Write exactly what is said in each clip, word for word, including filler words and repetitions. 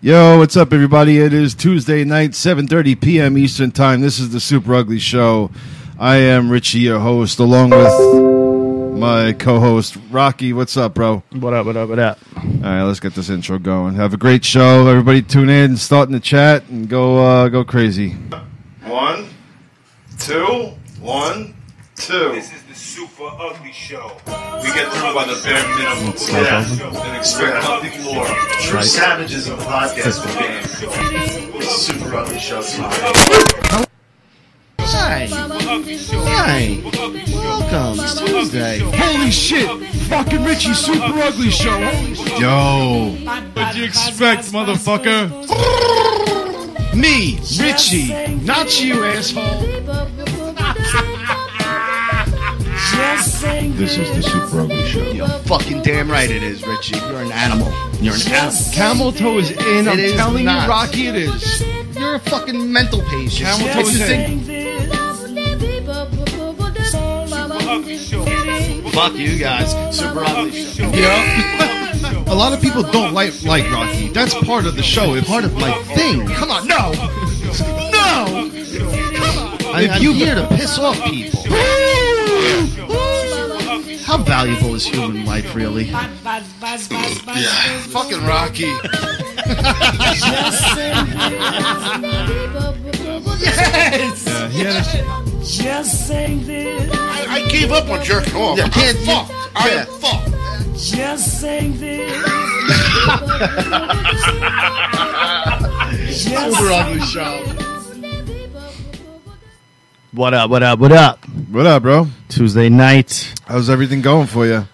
Yo, what's up, everybody? It is Tuesday night, seven thirty p.m. Eastern Time. This is the Super Ugly Show. I am Richie, your host, along with my co-host, Rocky. What's up, bro? What up, what up, what up? All right, let's get this intro going. Have a great show. Everybody tune in, start in the chat, and go uh, go crazy. One, two, one, two. This is the Super Ugly Show. We get through by the bare minimum. Yeah. And expect nothing more. True savages of podcast game. It's Super Ugly Show time. Hi. Hi. Welcome. It's Tuesday. Holy shit! Fucking Richie, Super Ugly Show. Yo, what'd you expect, motherfucker? Me, Richie. Not you, asshole. This is the Super Ugly Show. You're fucking damn right it is, Richie. You're an animal. You're an animal. Camel toe is in. I'm It is telling not. you, Rocky, it is. You're a fucking mental patient. Camel toe It's is the in. thing- Ugly Show. Fuck you guys. Super Ugly Show. You know, a lot of people don't like like Rocky. That's part of the show. It's part of my thing. Come on, no, no. I, If I'm you- here to piss off people. How valuable is human life, really? Yeah, fucking Rocky. Yes! Yeah, he had a, Just saying this. I, I gave up on jerking off. Yeah, can't- I'm fucked. I yeah. am fucked. Just saying this. Super Ugly Show. What up, what up, what up? what up, bro? Tuesday night. How's everything going for you?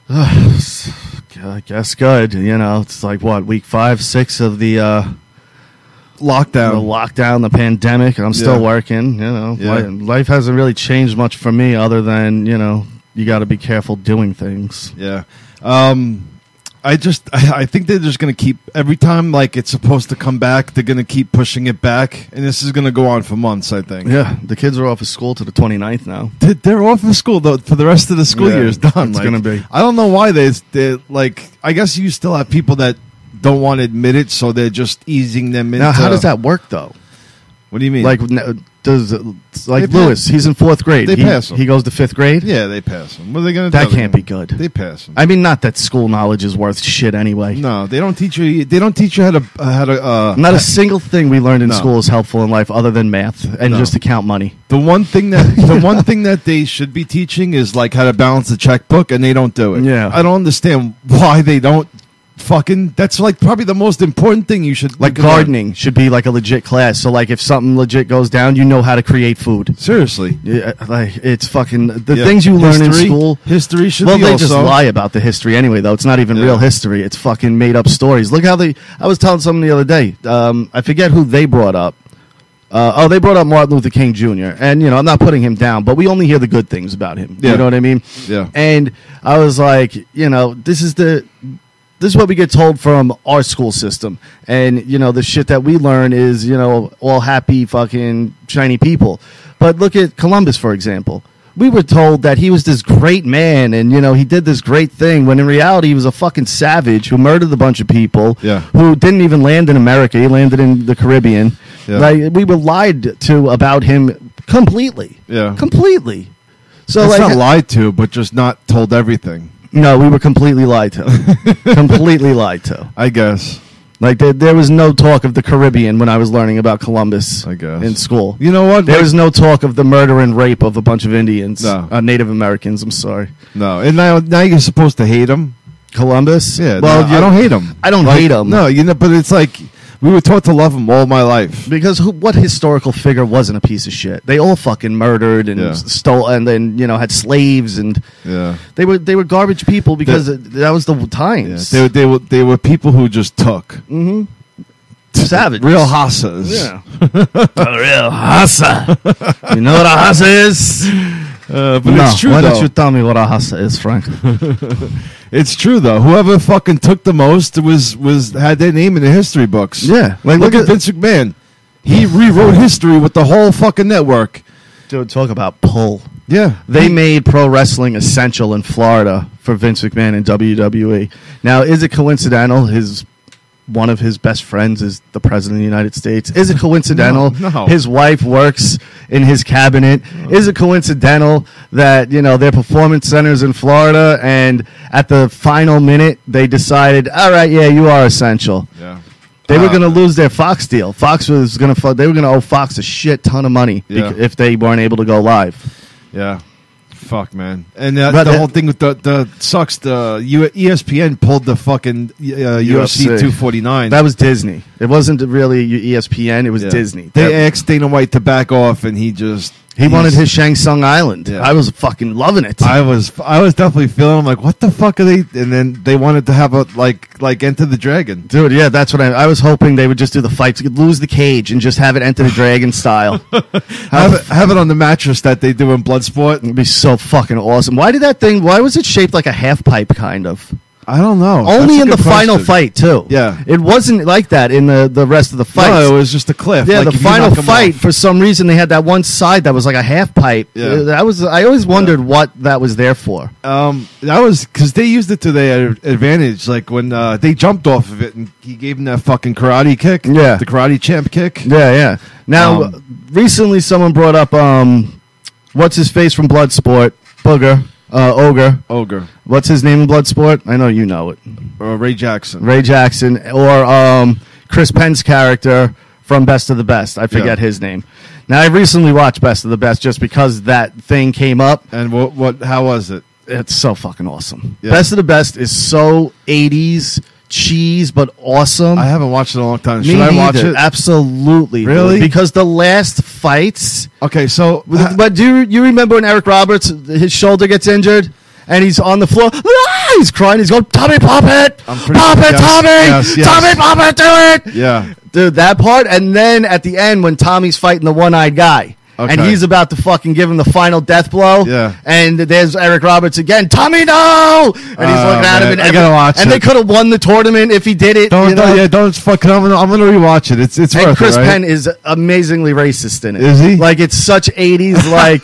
I guess good. You know, it's like, what, week five, six of the... uh Lockdown. The lockdown, the pandemic, and I'm still Yeah. working. You know, Yeah. life, life hasn't really changed much for me, other than you know, you got to be careful doing things. Yeah. Um, I just, I, I think they're just going to keep, every time like it's supposed to come back, they're going to keep pushing it back. And this is going to go on for months, I think. Yeah, the kids are off of school to the twenty-ninth now. They- They're off of school, though, for the rest of the school Yeah, year is done. it's Like, gonna be. I don't know why they, they, like, I guess you still have people that don't want to admit it, so they're just easing them into. Now, how does that work though? What do you mean? Like, n- does like They Lewis? He's in fourth grade. They he, pass him. He goes to fifth grade. yeah, they pass them. What are they going to do? That can't be good. They pass them. I mean, not that school knowledge is worth shit anyway. No, they don't teach you. They don't teach you how to uh, how to. Uh, Not a single thing we learned in No. school is helpful in life, other than math and No. just to count money. The one thing that the one thing that they should be teaching is like how to balance the checkbook, and they don't do it. Yeah. I don't understand why they don't. Fucking, that's like probably the most important thing you should Like you can learn. gardening should be like a legit class. So like if something legit goes down, you know how to create food. Seriously, Yeah, like it's fucking the Yeah. things you learn in History- school. History should Well, be they also. just lie about the history anyway, though. It's not even Yeah. real history. It's fucking made up stories. Look how they. I was telling someone the other day. Um, I forget who they brought up. Uh, oh, they brought up Martin Luther King Junior And, you know, I'm not putting him down, but we only hear the good things about him. Yeah. You know what I mean? Yeah. And I was like, you know, this is the. This is what we get told from our school system. And, you know, the shit that we learn is, you know, all happy fucking shiny people. But look at Columbus, for example. We were told that he was this great man and, you know, he did this great thing when in reality he was a fucking savage who murdered a bunch of people Yeah. who didn't even land in America. He landed in the Caribbean. Yeah. Like, we were lied to about him completely. Yeah. Completely. So, It's like, not lied to, but just not told everything. no, we were completely lied to. Completely lied to. I guess. Like there, there was no talk of the Caribbean when I was learning about Columbus I guess. in school. You know what? There Like- was no talk of the murder and rape of a bunch of Indians, No. uh, Native Americans. I'm sorry, No, and now now you're supposed to hate him. Columbus. Yeah. well, no, you- I don't hate him. I don't Like, hate him. No, you know, but it's like we were taught to love him all my life. because who, what historical figure wasn't a piece of shit? They all fucking murdered and Yeah. stole, and then you know had slaves, and Yeah. they were they were garbage people because it- that was the Yeah. times. They, they were they were people who just took. mm-hmm. Savage, Real hassas. Yeah, a real hassa. You know what a hassa is? Uh, but no, it's true why though. don't you tell me what a hassa is, Frank? It's true though. Whoever fucking took the most was was had their name in the history books. Yeah, Like look, look at at- Vince McMahon. He rewrote history with the whole fucking network. Dude, talk about pull. Yeah. They He- made pro wrestling essential in Florida for Vince McMahon and W W E. Now, is it coincidental? His one of his best friends is the president of the United States? Is it coincidental? No, no. His wife works in his cabinet. Is it coincidental that, you know, their performance centers in Florida, and at the final minute they decided, all right, yeah, you are essential. Yeah. They were Uh, going to lose their Fox deal. Fox was going to. They were going to owe Fox a shit ton of money Yeah. bec- if they weren't able to go live. Yeah. Fuck, man. And uh, But the that- whole thing with the, the sucks. The U- E S P N pulled the fucking uh, U F C U F C. two forty-nine. That was Disney. It wasn't really E S P N. It was Yeah. Disney. They That- asked Dana White to back off, and he just he he's- wanted his Shang Tsung Island. Yeah. I was fucking loving it. I was I was definitely feeling. I'm like, what the fuck are they? And then they wanted to have a like like Enter the Dragon. Dude, yeah, that's what I. I was hoping they would just do the fights, lose the cage, and just have it Enter the Dragon style. Have it, have it on the mattress that they do in Bloodsport. It'd be so fucking awesome. Why did that thing? Why was it shaped like a half pipe, kind of? I don't know. Only That's a in the good final question. fight, too. Yeah. it wasn't like that in the the rest of the fights. No, it was just a cliff. Yeah, Like, the if you final knock 'em fight, off. for some reason, they had that one side that was like a half pipe. Yeah. Uh, That was. I always wondered what that was there for. Um, that was because they used it to their advantage. Like when uh, they jumped off of it, and he gave him that fucking karate kick. Yeah. the karate champ kick. Yeah, yeah. Now, Um, recently, someone brought up um, what's his face from Bloodsport, Booger, uh, Ogre. Ogre What's his name in Bloodsport? I know you know it. or Ray Jackson. Ray Jackson, or um, Chris Penn's character from Best of the Best. I forget Yeah. his name. Now, I recently watched Best of the Best just because that thing came up. And what? What? How was it? It's so fucking awesome. Yeah. Best of the Best is so eighties cheese, but awesome. I haven't watched it in a long time. Me Should I watch neither. it? Absolutely. Really? Because the last fights. Okay, so But do you, you remember when Eric Roberts, his shoulder gets injured? And he's on the floor. Ah! He's crying. He's going, Tommy, pop it. I'm pretty- Pop it, yes, Tommy. yes, yes. Tommy, pop it. Do it. yeah, Dude, that part. And then at the end, when Tommy's fighting the one-eyed guy. Okay. And he's about to fucking give him the final death blow. Yeah. And there's Eric Roberts again. Tommy, no! And he's Oh, looking at him. man. And I gotta watch And it. they could have won the tournament if he did it. don't, you know? don't yeah, don't fucking. I'm gonna, I'm gonna rewatch it. It's it's And worth Chris it, right? Penn is amazingly racist in it. Is he? Like, it's such eighties, like,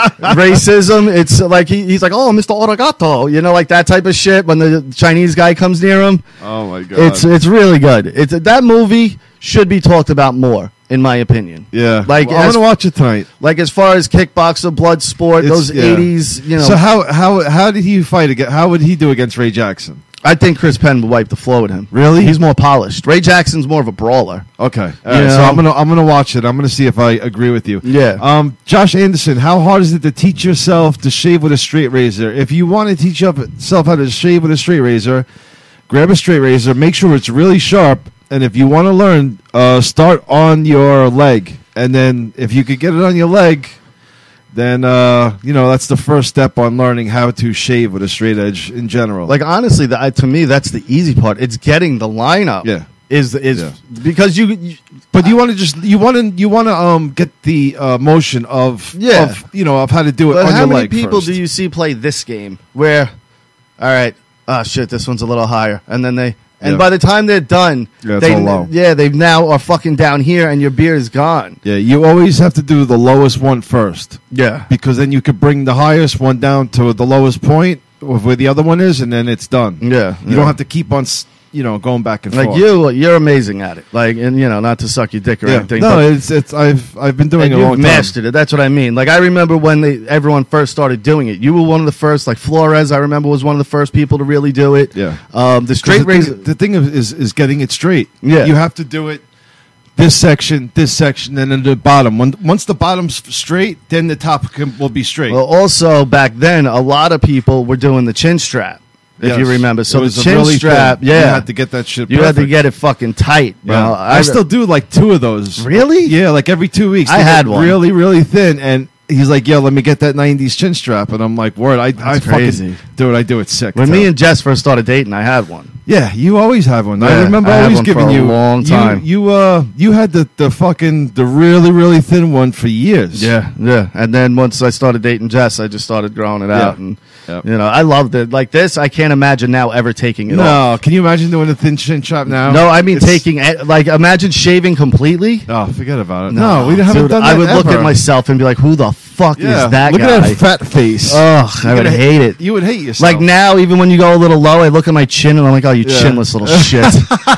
racism. It's like, he, he's like, oh, Mister Origato. You know, like that type of shit when the Chinese guy comes near him. Oh my god, It's it's really good. It's That movie should be talked about more, in my opinion. yeah. Like, Well, I'm as, gonna watch it tonight. like as far as kickboxer, blood sport, It's- those yeah. eighties, you know. So how how how did he fight against? How would he do against Ray Jackson? I think Chris Penn would wipe the floor with him. Really? He's more polished. Ray Jackson's more of a brawler. Okay, all You right, so know? I'm gonna I'm gonna watch it. I'm gonna see if I agree with you. Yeah. Um, Josh Anderson, how hard is it to teach yourself to shave with a straight razor? If you want to teach yourself how to shave with a straight razor, grab a straight razor. Make sure it's really sharp. And if you want to learn, uh, start on your leg. And then if you could get it on your leg, then uh, you know that's the first step on learning how to shave with a straight edge in general. Like, honestly, the, I- to me, that's the easy part. It's getting the lineup. Yeah. Is is Yeah. because you, you But you want to just you want to you want to um get the uh, motion of Yeah. of you know of how to do it but on how your many leg people first. do you see play this game where, all right, oh shit, this one's a little higher, and then they and Yeah. by the time they're done, Yeah, it's they all low. yeah they now are fucking down here, and your beer is gone. Yeah, you always have to do the lowest one first Yeah, because then you could bring the highest one down to the lowest point of where the other one is, and then it's done. yeah. You don't have to keep on s- you know going back and like forth. you. You're amazing at it. Like, and you know, not to suck your dick or Yeah. anything. No, but, it's it's I've I've been doing and it a you've long time. mastered it. That's what I mean. Like, I remember when they everyone first started doing it. You were one of the first. Like Flores, I remember, was one of the first people to really do it. Yeah. Um, the 'Cause straight the razor. Thing, the thing is, is is getting it straight. Yeah. You have to do it. This section, this section, and then the bottom. When, once the bottom's straight, then the top can, will be straight. Well, also back then, a lot of people were doing the chin strap. If Yes. you remember, so It the was a chin really strap, thin. yeah, You had to get that shit. you had to perfect. get it fucking tight, bro. Yeah. I, still do like two of those. Really? Yeah, like every two weeks. I They had get one. really, really thin, and he's like, "Yo, let me get that nineties chin strap," and I'm like, "Word, I, I crazy. fucking dude, I do it sick." When too. me and Jess first started dating, I had one. yeah, you always have one. I Yeah, remember I had always one giving for a you long you- time. You, uh, you had the the fucking the really, really thin one for years. Yeah, yeah. And then once I started dating Jess, I just started growing it Yeah. out, and Yep. you know, I loved it. Like this, I can't imagine now ever taking it off. No, can you imagine doing a thin chin strap now? No, I mean It's- taking it. Like, imagine shaving completely. Oh, forget about it. No, we haven't Dude, done that. I would look ever. at myself and be like, "Who the fuck Yeah, is that look guy?" at that fat face. Ugh, I You're would gonna hate it. You would hate yourself. Like now, even when you go a little low, I look at my chin and I'm like, "Oh, you Yeah. chinless little shit."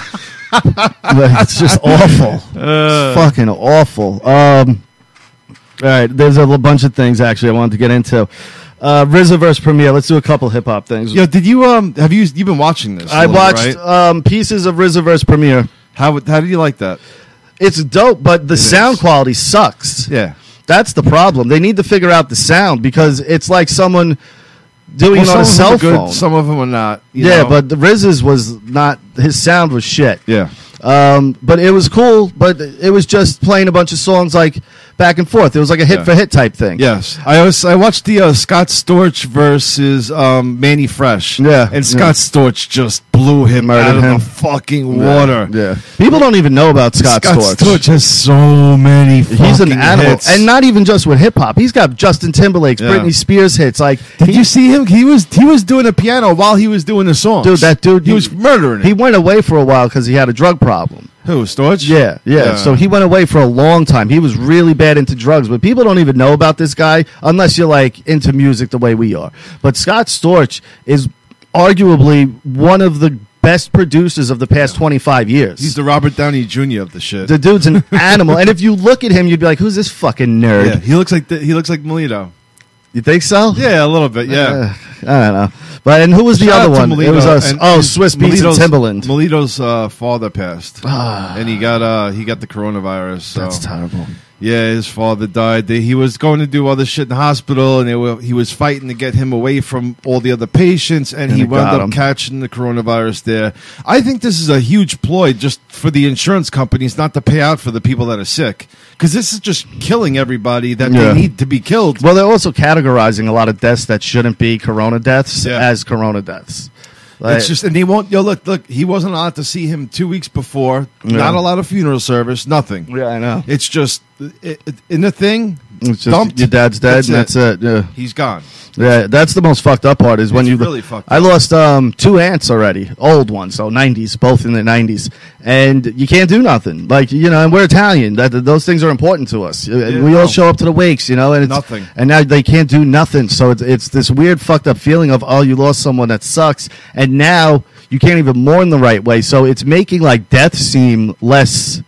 Like, it's just awful. Uh. It's fucking awful. Um, all right, there's a l- bunch of things actually I wanted to get into. Uh, R Z A versus Premier. Let's do a couple hip hop things. Yo, did you um have you you've been watching this? a I little, watched right? um, pieces of R Z A versus Premier. How how did you like that? It's dope, but the It sound is. quality sucks. Yeah. That's the problem. They need to figure out the sound because it's like someone doing Well, it on a some cell of them are good, phone. some of them are not. you Yeah, know? but the R Z A's was not. His sound was shit. yeah. Um, but it was cool. But it was just playing a bunch of songs like back and forth. It was like a hit Yeah. for hit type thing. Yes, I was. I watched the uh, Scott Storch versus um, Manny Fresh. Yeah, and Scott Storch just blew him Murdered out of him. the fucking Yeah, water. Yeah, people don't even know about Scott, Storch. Storch has so many. He's an fucking animal, hits. and not even just with hip hop. He's got Justin Timberlake's, Yeah. Britney Spears hits. Like, Did he- you see him? He was he was doing a piano while he was doing the song. dude? That dude, he, was murdering. He it. went away for a while because he had a drug problem. Who Storch? Yeah, yeah, So he went away for a long time. He was really bad into drugs, but people don't even know about this guy unless you're like into music the way we are. But Scott Storch is arguably one of the best producers of the past twenty-five years. He's the Robert Downey Junior of the shit. the dude's an animal, and if you look at him, you'd be like, "Who's this fucking nerd?" yeah, he looks like the, he looks like Melito. You think so? Yeah, a little bit. Yeah. Uh, I don't know. But and who was the Shout other out to one? Melito, It was us. and Oh, his- Swiss Beats and Melito's- Timbaland. Melito's uh, father passed, Ah. and he got uh he got the coronavirus. So. That's terrible. Yeah, his father died. They, he was going to do other shit in the hospital, and they were, he was fighting to get him away from all the other patients, and, And he it wound got up him. catching the coronavirus there. I think this is a huge ploy just for the insurance companies not to pay out for the people that are sick, because this is just killing everybody that Yeah. they need to be killed. Well, they're also categorizing a lot of deaths that shouldn't be corona deaths Yeah. as corona deaths. Like, It's just, and they won't. Yo, look, look. He wasn't allowed to see him two weeks before. Yeah. Not a lot of funeral service. Nothing. yeah, I know. It's just it, it, in the thing. It's just dumped. your dad's dead, That's and that's it. Yeah. He's gone. Yeah, that's the most fucked up part is when It's you really fucked I up. lost um, two aunts already, old ones, so nineties, both in the nineties, and you can't do nothing. Like you know, and we're Italian. That that- those things are important to us. Yeah, we all no. show up to the wakes, you know, and it's, Nothing. And now they can't do nothing. So it's it's this weird fucked up feeling of oh, you lost someone that sucks, and now you can't even mourn the right way. So it's making like death seem less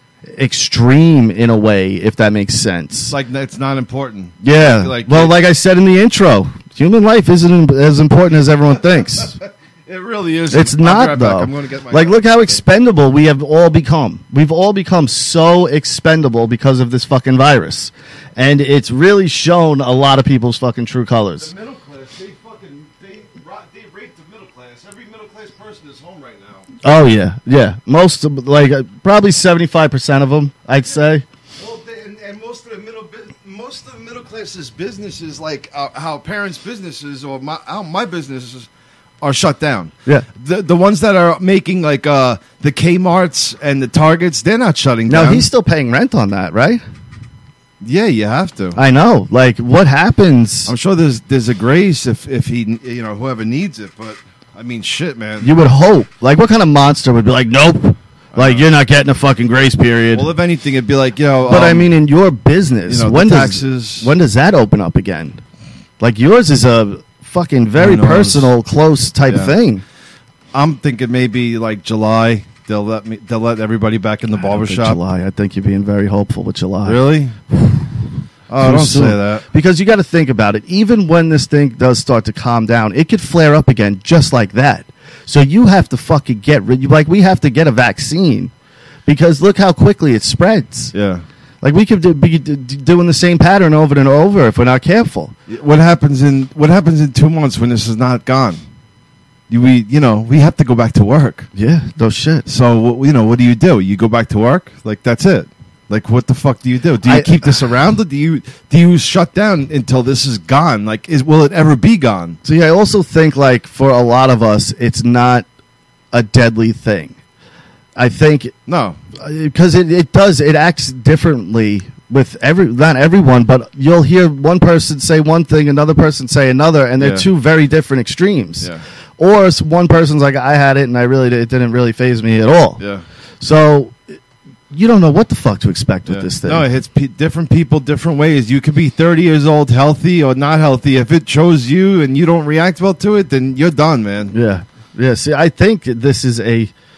extreme in a way, if that makes sense. It's like it's not important. Yeah. Like- well, like I said in the intro, human life isn't as important as everyone thinks. It really is. It's I'll be not right back. though. I'm going to get my like, look how expendable we have all become. We've all become so expendable because of this fucking virus, and it's really shown a lot of people's fucking true colors. middle class. They fucking they they raped the middle class. Every middle class person is home right now. Oh yeah, yeah. Most of, like uh, probably seventy-five percent of them, I'd say. Well, they, and, and most of the middle bu- most of the middle class's businesses, like uh, how parents' businesses or my how my businesses are shut down. Yeah. The the ones that are making like uh, the Kmart's and the Targets, they're not shutting No, down. he's still paying rent on that, right? yeah, you have to. I know. Like, what happens? I'm sure there's there's a grace if if he you know whoever needs it, but I mean shit, man. You would hope. Like, what kind of monster would be like, nope, like you're not getting a fucking grace period? Well, if anything, it'd be like yo. but I um, mean, in your business, you know, the when taxes- does when does that open up again? Like yours is a fucking very Who knows? personal, close type Yeah. thing. I'm thinking maybe like July. They'll let me. They'll let everybody back in the I don't think barbershop. July. I think you're being very hopeful with July. Really? Oh, Too don't soon. say that. Because you got to think about it. Even when this thing does start to calm down, it could flare up again just like that. So you have to fucking get rid. Like we have to get a vaccine because look how quickly it spreads. Yeah. Like we could do, be d- d- doing the same pattern over and over if we're not careful. What happens in What happens in two months when this is not gone? You, we, you know, we have to go back to work. Yeah, no shit. So, wh- you know, what do you do? You go back to work? Like that's it. Like what the fuck do you do? Do you I- keep this around, or do you do you shut down until this is gone? Like, is will it ever be gone? See, I also think like for a lot of us, it's not a deadly thing. I think No. because it, it does it acts differently with every not everyone, but you'll hear one person say one thing, another person say another, and they're Yeah. two very different extremes. Yeah. Or s- one person's like, I had it, and I really it didn't really faze me at all. Yeah. So you don't know what the fuck to expect with Yeah. this thing. No, it hits pe- different people different ways. You could be thirty years old, healthy or not healthy. If it chose you and you don't react well to it, then you're done, man. Yeah, yeah. See, I think this is a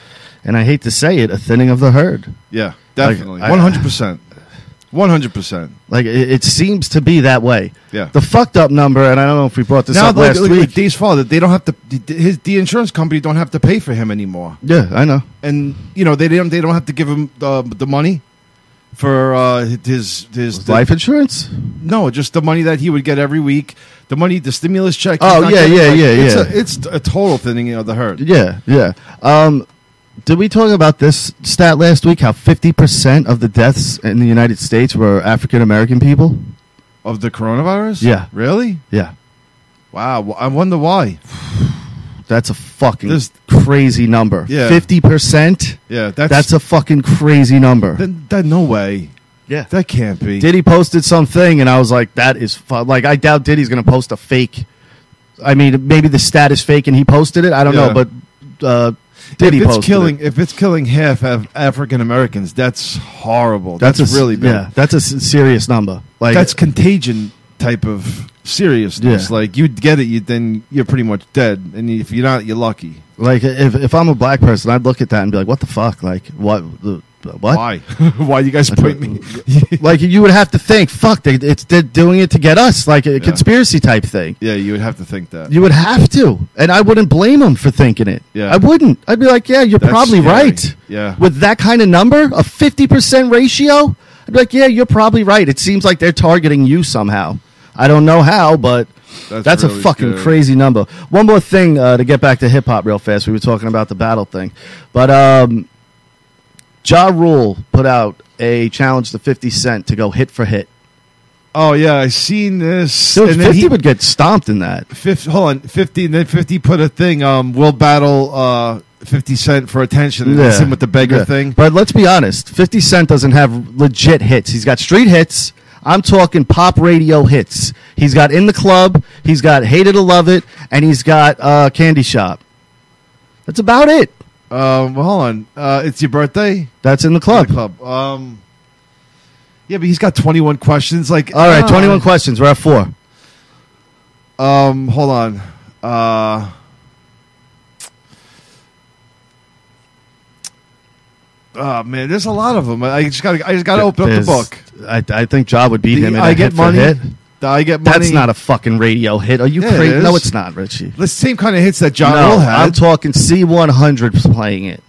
and I hate to say it, a thinning of the herd. Yeah, definitely. I- one hundred percent. one hundred percent. Like it, it seems to be that way. Yeah. The fucked up number, and I don't know if we brought this Now, up look, last look, week. look, Dave's father, they don't have to, his, the insurance company don't have to pay for him anymore. Yeah, I know. And, you know, they don't, they don't have to give him the, the money for uh, his, his, the- Life insurance? No, just the money that he would get every week. The money, the stimulus check. he's Oh, not yeah, getting, yeah, like, yeah, it's yeah. A, it's a total thinning of the herd. Yeah, yeah. Um, did we talk about this stat last week? How fifty percent of the deaths in the United States were African American people? Of the coronavirus? Yeah. Really? Yeah. Wow. I wonder why. That's a fucking This- crazy number. Yeah. fifty percent? Yeah, that's, That's a fucking crazy number. that, that, no way. Yeah. That can't be. Diddy posted something, and I was like, that is fu-. Like, I doubt Diddy's going to post a fake. I mean, maybe the stat is fake and he posted it. I don't Yeah. know, but uh, Diddy if it's posted killing, it. if it's killing half of African Americans, that's horrible. That's, That's, a, really bad. Yeah, that's a s- serious number. Like That's contagion type of seriousness. Yeah. Like you'd get it, you then you're pretty much dead, and if you're not, you're lucky. Like if if I'm a black person, I'd look at that and be like, "What the fuck? Like what? The, what? Why? Why you guys point me? Like you would have to think, fuck, they, it's they're doing it to get us, like a conspiracy type thing. Yeah, you would have to think that. You would have to, and I wouldn't blame them for thinking it. Yeah. I wouldn't. I'd be like, yeah, you're That's probably scary. right. Yeah. With that kind of number, a fifty percent ratio, I'd be like, yeah, you're probably right. It seems like they're targeting you somehow. I don't know how, but That's, that's a really fucking scary. crazy number. One more thing uh, to get back to hip hop real fast. We were talking about the battle thing, but um, Ja Rule put out a challenge to fifty Cent to go hit for hit. Oh yeah, I seen this. Dude, and then fifty he, would get stomped in that. fifty, hold on, fifty, and then fifty put a thing. Um, we'll battle uh, fifty Cent for attention. And yeah. Him with the beggar Yeah. thing. But let's be honest, fifty Cent doesn't have legit hits. He's got street hits. I'm talking pop radio hits. He's got In the Club, he's got Hate It or Love It, and he's got uh, Candy Shop. That's about it. Um, well, hold on. Uh, it's your birthday. That's In the Club. The club. Um, yeah, but he's got twenty-one questions. Like, All right, uh, twenty-one questions. We're at four. Um, hold on. Uh, oh man, there's a lot of them. I just got. to I just got to open up the There's- book. I, I think Job would beat The him in I a get hit for money. hit. The I get money. That's not a fucking radio hit. Are you Yeah, it crazy? No, is. it's not, Richie. the same kind of hits that John no, Rule had. I'm talking C one hundred playing it.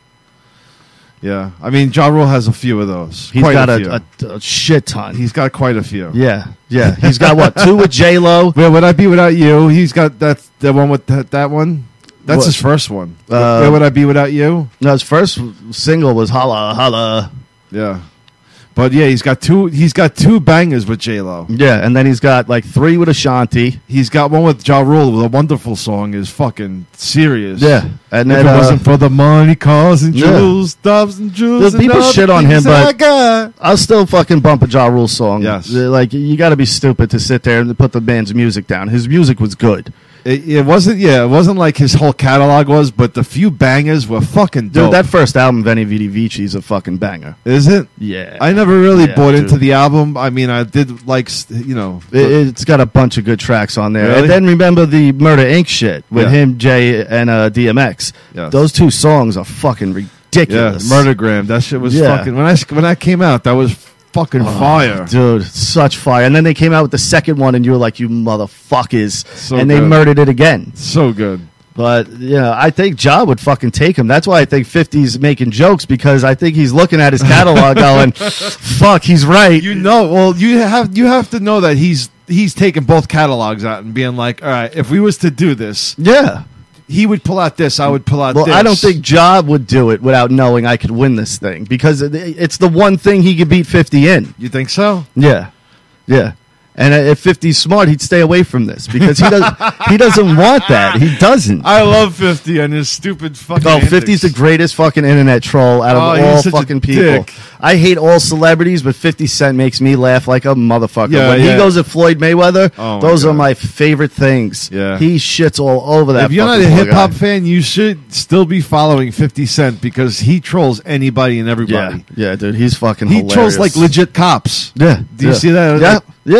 yeah, I mean, John Rule has a few of those. He's Quite got a, few. a, a, a shit ton. He's got quite a few. yeah, yeah. He's got what? Two with J Lo. Where would I be without you? He's got that. The one with that, that one. That's What? his first one. Uh, Where would I be without you? No, his first single was "Holla Holla." Yeah, but yeah, he's got two. He's got two bangers with J Lo. Yeah, and then he's got like three with Ashanti. He's got one with Ja Rule with a wonderful song. Is fucking serious. Yeah, and If then it uh, wasn't for the money, cars and Yeah. jewels, stuffs and jewels, The people and all shit the on him, things that but- I got. I'll still fucking bump a Ja Rule song. Yes. Uh, like you got to be stupid to sit there and put the man's music down. His music was good. It, it wasn't. Yeah, it wasn't like his whole catalog was, but the few bangers were fucking dope. Dude, that first album, Veni Vidi Vici, is a fucking banger. Is it? Yeah, I never really Yeah, bought dude. into the album. I mean, I did like, s- you know, It, it's got a bunch of good tracks on there. Really? And then remember the Murder Incorporated shit with Yeah. him, Jay, and uh, D M X. Yes. Those two songs are fucking yeah, ridiculous. Murdergram. That shit was Yeah. fucking. When I when that came out, that was fucking Oh, fire. Dude, such fire. And then they came out with the second one, and you were like, you motherfuckers. So and they good. murdered it again. So good. But, you know, I think Ja would fucking take him. That's why I think fifty's making jokes, because I think he's looking at his catalog going, fuck, he's right. You know, well, you have you have to know that he's he's taking both catalogs out and being like, all right, if we was to do this, yeah. he would pull out this, I would pull out Well, this. I don't think Ja would do it without knowing I could win this thing, because it- it's the one thing he could beat fifty in. You think so? Yeah. Yeah. And uh, if fifty's smart, he'd stay away from this, because he doesn't he doesn't want that. He doesn't. I love fifty and his stupid fucking. Oh, antics. fifty's the greatest fucking internet troll out of Oh, he's all such a fucking people. dick. I hate all celebrities, but fifty Cent makes me laugh like a motherfucker. Yeah, when yeah. he goes at Floyd Mayweather, Oh, my those are God. my favorite things. Yeah. He shits all over that. If you're not a fucking poor hip hop guy. fan, you should still be following fifty Cent because he trolls anybody and yeah, everybody. yeah, dude, he's fucking He hilarious. trolls like legit cops. Yeah. Do you yeah. see that? Yeah, Like- yeah.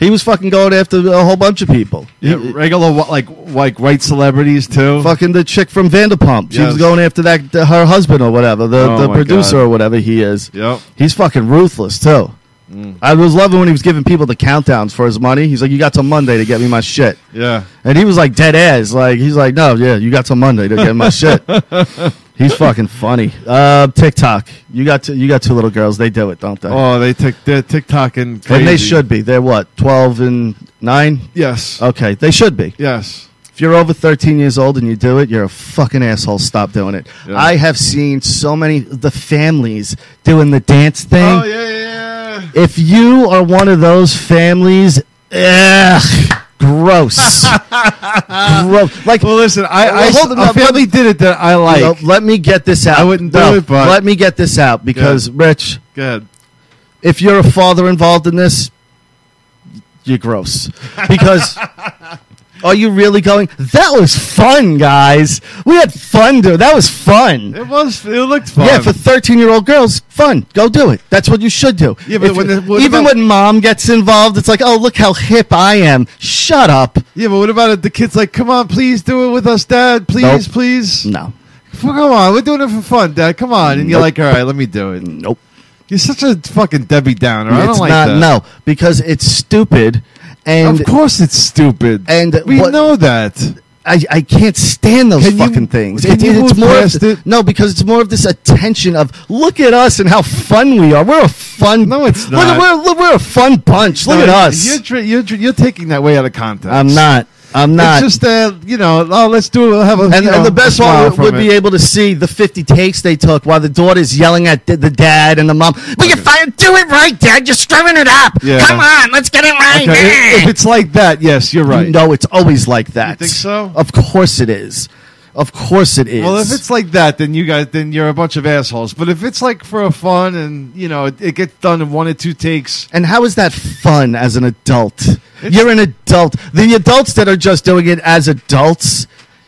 He was fucking going after a whole bunch of people. Yeah, He- regular wh- like like white celebrities too. fucking the chick from Vanderpump. She was Yes. going after that the, her husband or whatever, the, Oh the my producer God. or whatever he is. Yep. He's fucking ruthless too. Mm. I was loving when he was giving people the countdowns for his money. He's like, "You got till Monday to get me my shit," Yeah. and he was like dead ass. Like he's like, "No, yeah, you got till Monday to get my shit." He's fucking funny. Uh, TikTok. You got t- you got two little girls. They do it, don't they? Oh, they tick they're TikToking crazy. and they should be. They're what, twelve and nine? Yes. Okay, they should be. Yes. If you're over thirteen years old and you do it, you're a fucking asshole. Stop doing it. Yeah. I have seen so many the families doing the dance thing. Oh yeah, yeah, yeah. If you are one of those families, ugh, gross. gross. Like, Well, listen, I, Well, I hold it a up. family did it that I like. you know, let me get this out. I wouldn't do No, it, but- let me get this out because, Rich, Go ahead. if you're a father involved in this, you're gross. Because are you really going? That was fun, guys. We had fun, dude. That was fun. It was. It looked fun. Yeah, for thirteen-year-old girls, fun. Go do it. That's what you should do. Yeah, but If- when the- what even about- when mom gets involved, it's like, oh, look how hip I am. Shut up. yeah, but what about it? The kid's like, "Come on, please do it with us, Dad. Please, Nope. please. No. Come on, we're doing it for fun, Dad. Come on." And you're Nope. like, "All right, let me do it." Nope. You're such a fucking Debbie Downer. I don't it's like not. that. No, because it's stupid. And Of course, it's stupid. And we what- know that. I, I can't stand those Can you- fucking things. can you it's move more past of, it? No, because it's more of this attention of look at us and how fun we are. We're a fun. No, it's Look, not. we're, look, we're a fun bunch. Look No, at us. You're, tr- you're tr- you're taking that way out of context. I'm not. I'm not. It's just uh, you know, oh, let's do it. We'll have a and, you know, and the a best smile part would, would from be it. able to see the fifty takes they took while the daughter's yelling at the, the dad and the mom. But you fire, do it right, Dad. You're screwing it up. Yeah. Come on, let's get it right. Okay, if, if it's like that, yes, you're right. No, it's always like that. You think so? Of course it is. Of course it is. Well, if it's like that, then you guys, then you're a bunch of assholes. But if it's like for a fun and you know it, it gets done in one or two takes, And how is that fun as an adult? You're an adult. The adults that are just doing it as adults,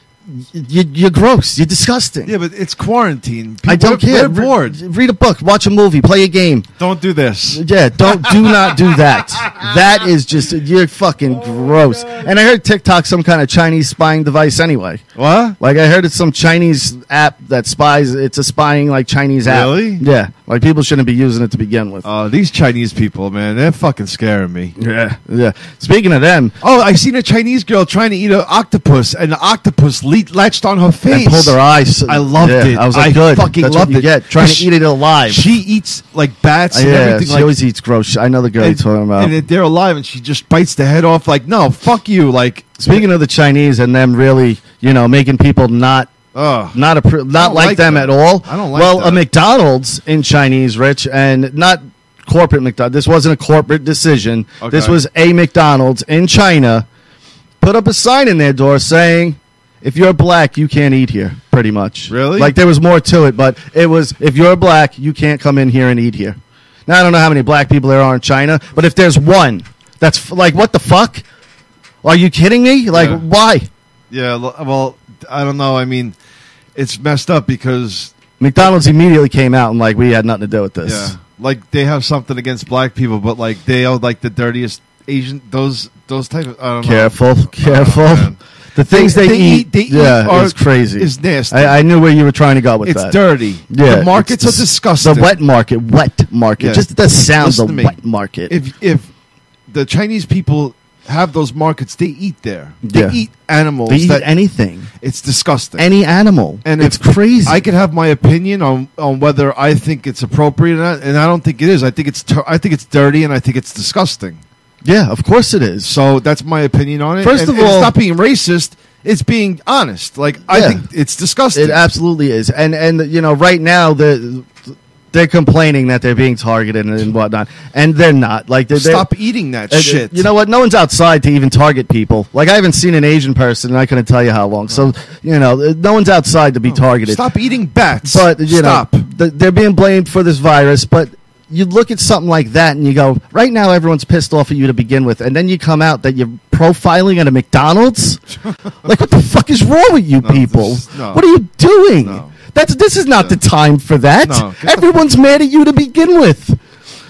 you, you're gross. You're disgusting. yeah, but it's quarantine. I don't People- care. They're bored. Re- read a book, watch a movie, play a game. Don't do this. Yeah, don't do not do that. That is just you're fucking gross. And I heard TikTok some kind of Chinese spying device anyway. What? Like I heard it's some Chinese app that spies. It's a spying like Chinese app. Really? Yeah. Like people shouldn't be using it to begin with. Oh, these Chinese people, man, they're fucking scaring me. Yeah. Yeah. Speaking of them, Oh, I seen a Chinese girl trying to eat an octopus, and the octopus le- latched on her face and pulled her eyes. I loved Yeah, it. I was like, I good. fucking That's loved what you it. get. Trying She- to eat it alive. She eats like bats and yeah, everything. she like, always eats gross. I know the girl you're and, talking about. and they're alive, and she just bites the head off. Like, no, fuck you. Like, Speaking of the Chinese and them really, you know, making people not oh, not appro- not don't like, like them that. at all. I don't like well, that. a McDonald's in Chinese, Rich, and not corporate McDonald's. This wasn't a corporate decision. Okay. This was a McDonald's in China. Put up a sign in their door saying, "If you're black, you can't eat here." Pretty much. Really? Like there was more to it, but it was, if you're black, you can't come in here and eat here. Now I don't know how many black people there are in China, but if there's one, that's f- like, what the fuck? Are you kidding me? Like, Yeah. why? yeah. l- Well, I don't know. I mean, it's messed up because McDonald's immediately came out and like, we had nothing to do with this. yeah, like they have something against black people, but like they are like the dirtiest Asian. Those those type of. I don't know. Careful, careful. Oh, man. the things they, They eat, eat- they eat yeah, are- is crazy. is nasty. I, I knew where you were trying to go with It's that. dirty. Yeah, the markets it's are the- disgusting. The wet market, wet market. Yeah. Just the sound Listen of to me. wet market. If if the Chinese people have those markets, they eat there. They Yeah. eat animals. they eat that, anything, it's disgusting. any animal, And it's if- crazy. I could have my opinion on, on whether I think it's appropriate or not, and I don't think it is. I think it's ter- I think it's dirty, and I think it's disgusting. yeah, of course it is. So that's my opinion on it. First And- of and all- it's not being racist. It's being honest. Like I Yeah. think it's disgusting. It absolutely is, and and you know, right now the. They're complaining that they're being targeted and whatnot, and they're not. Like, they're, they're- Stop eating that Uh, shit. You know what? No one's outside to even target people. Like, I haven't seen an Asian person, and I couldn't tell you how long. So, you know, no one's outside to be targeted. Stop eating bats. But, you Stop. know, th- they're being blamed for this virus. But you look at something like that, and you go, right now everyone's pissed off at you to begin with. And then you come out that you're profiling at a McDonald's? Like, what the fuck is wrong with you No, people? this is- no. What are you doing? No. That's This is not the time for that. No, get the Everyone's mad at you to begin with.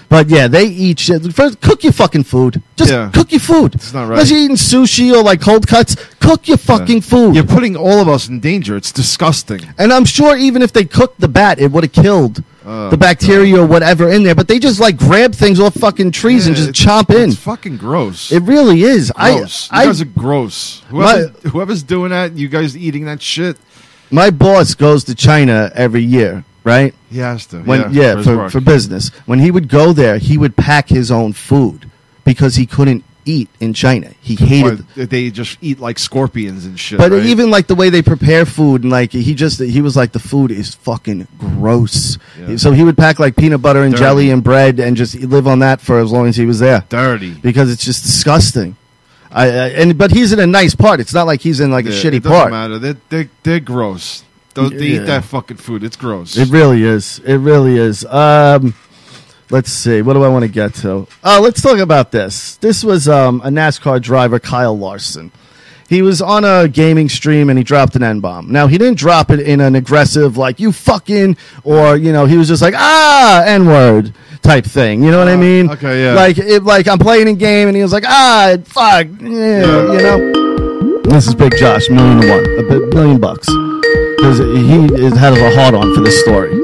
But yeah, they eat shit. First, cook your fucking food. Just Yeah. cook your food. It's not right. Unless you're eating sushi or like cold cuts, cook your fucking food. You're putting all of us in danger. It's disgusting. And I'm sure even if they cooked the bat, it would have killed Oh, the bacteria or whatever in there. But they just like grab things off fucking trees and Yeah, just it's- chomp in. It's fucking gross. It really is. gross. I, you I, guys are gross. Whoever, whoever's doing that, you guys eating that shit, my boss goes to China every year, right? he has to. When yeah, yeah, for his for, work. for business. When he would go there, he would pack his own food because he couldn't eat in China. He hated. Or they just eat like scorpions and shit. But right? even like the way they prepare food, and like he just he was like the food is fucking gross. Yeah. So he would pack like peanut butter and Dirty. jelly and bread and just live on that for as long as he was there dirty. because it's just disgusting. I, I and but he's in a nice part. It's not like he's in like a Yeah, shitty it doesn't part. matter. They're, they're, they're gross. Don't they Yeah. eat that fucking food. It's gross. It really is. It really is. Um, let's see. What do I want to get to? Oh, let's talk about this. This was um, a NASCAR driver, Kyle Larson. He was on a gaming stream and he dropped an N-bomb. Now, he didn't drop it in an aggressive, like, you fucking, or, you know, he was just like, ah, N-word type thing. You know what I Uh, mean? okay, yeah. Like, it, like I'm playing a game and he was like, ah, fuck, yeah, you know? This is Big Josh, million to one, a bi- million bucks. Because he is, has a hard on for this story.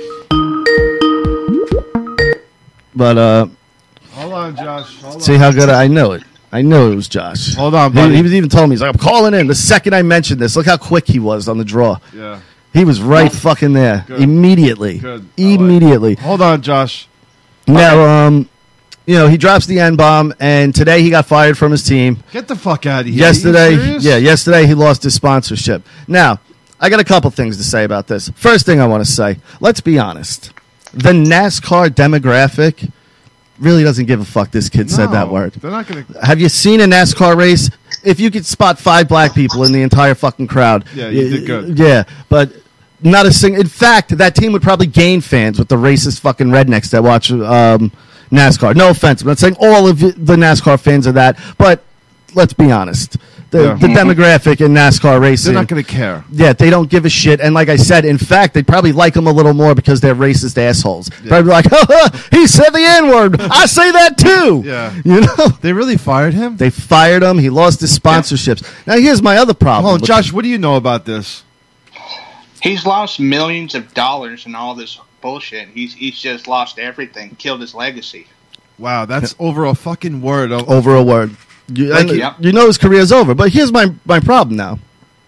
But, uh, Hold on, Josh. Hold see on. how good I, I know it. I knew it was Josh. Hold on, He, buddy. he was even told me, he's like, I'm calling in. The second I mentioned this, look how quick he was on the draw. Yeah. He was right fucking there. Good. Immediately. Good. I like it. Immediately. Hold on, Josh. Now, um, you know, he drops the N-bomb, and today he got fired from his team. Get the fuck out of here. Yesterday, Are you serious? yeah, yesterday he lost his sponsorship. Now, I got a couple things to say about this. First thing I want to say, let's be honest. The NASCAR demographic really doesn't give a fuck this kid said that No, word. They're not going to. Have you seen a NASCAR race? If you could spot five black people in the entire fucking crowd. Yeah, you y- did good. Yeah, but not a single. In fact, that team would probably gain fans with the racist fucking rednecks that watch um, NASCAR. No offense, I'm not saying all of the NASCAR fans are that, but let's be honest. The, Yeah. the demographic in NASCAR racing. They're not going to care. Yeah, they don't give a shit. And like I said, in fact, they'd probably like him a little more because they're racist assholes. Probably like, he said the N-word. I say that too. Yeah. You know? They really fired him? They fired him. He lost his sponsorships. Now, here's my other problem. Hold on, with- Josh, what do you know about this? He's lost millions of dollars in all this bullshit. He's he's just lost everything, killed his legacy. Wow, that's over a fucking word. Oh, Over a word. You, Like, and yeah. you know his career's over. But here's my, my problem now.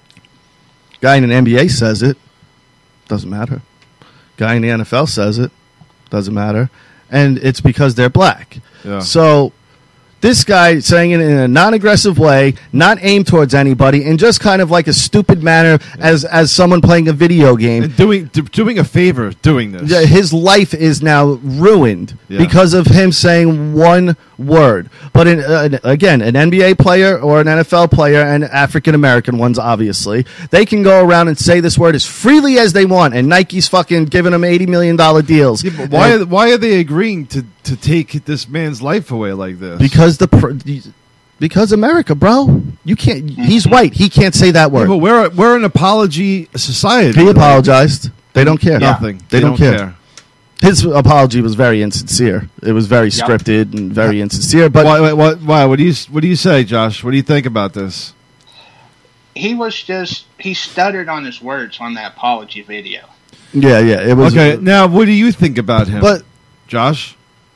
Guy in an N B A says it. Doesn't matter. Guy in the N F L says it. Doesn't matter. And it's because they're black. Yeah. So this guy saying it in a non-aggressive way, not aimed towards anybody, in just kind of like a stupid manner as as someone playing a video game. And doing d- doing a favor doing this. Yeah, his life is now ruined Yeah. because of him saying one word. But in, uh, again, an N B A player or an N F L player, and African American ones, obviously, they can go around and say this word as freely as they want. And Nike's fucking giving them eighty million dollar deals. Yeah, but why And- are, why are they agreeing to, to take this man's life away like this? because the pr- because America, bro, you can't. He's white. He can't say that Yeah, word. but we're we're an apology society. He right? apologized. They don't care. Nothing. They, don't, care. His apology was very insincere. It was very scripted and very insincere. But why, why, why, why? What do you what do you say, Josh? What do you think about this? He was just he stuttered on his words on that apology video. yeah, yeah, it was Okay, now what do you think about him, But Josh?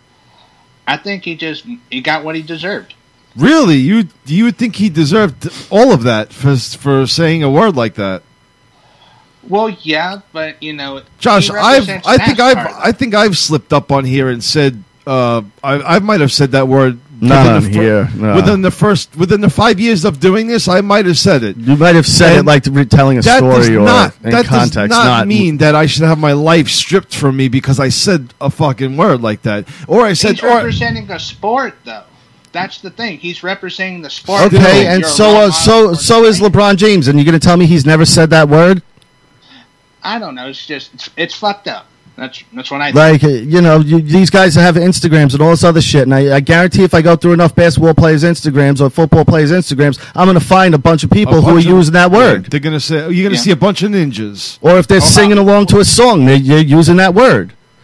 I think he just he got what he deserved. Really, you do you think he deserved all of that for for saying a word like that? Well, yeah, but you know, Josh, he I've represents I think I've NASCAR. I think I've slipped up on here and said uh, I I might have said that word. Not within on the fir- here, no. Within the first within the five years of doing this, I might have said it. you might have said it And like retelling a That does story or not in that context. does not, mean that I should have my life stripped from me because I said a fucking word like that, or I said He's or representing a sport, though. That's the thing. He's representing the sport. okay, You're and a so role uh, model so for so the is thing. LeBron James, and you're going to tell me he's never said that word? I don't know. It's just it's, it's fucked up. That's that's what I think. Like, uh, you know, you, these guys have Instagrams and all this other shit, and I, I guarantee if I go through enough basketball players' Instagrams or football players' Instagrams, I'm going to find a bunch of people a who are bunch of- using that word. Yeah, they're gonna say you're gonna Yeah. see a bunch of ninjas. Or if they're Oh, singing wow. along to a song, they're, they're using that word.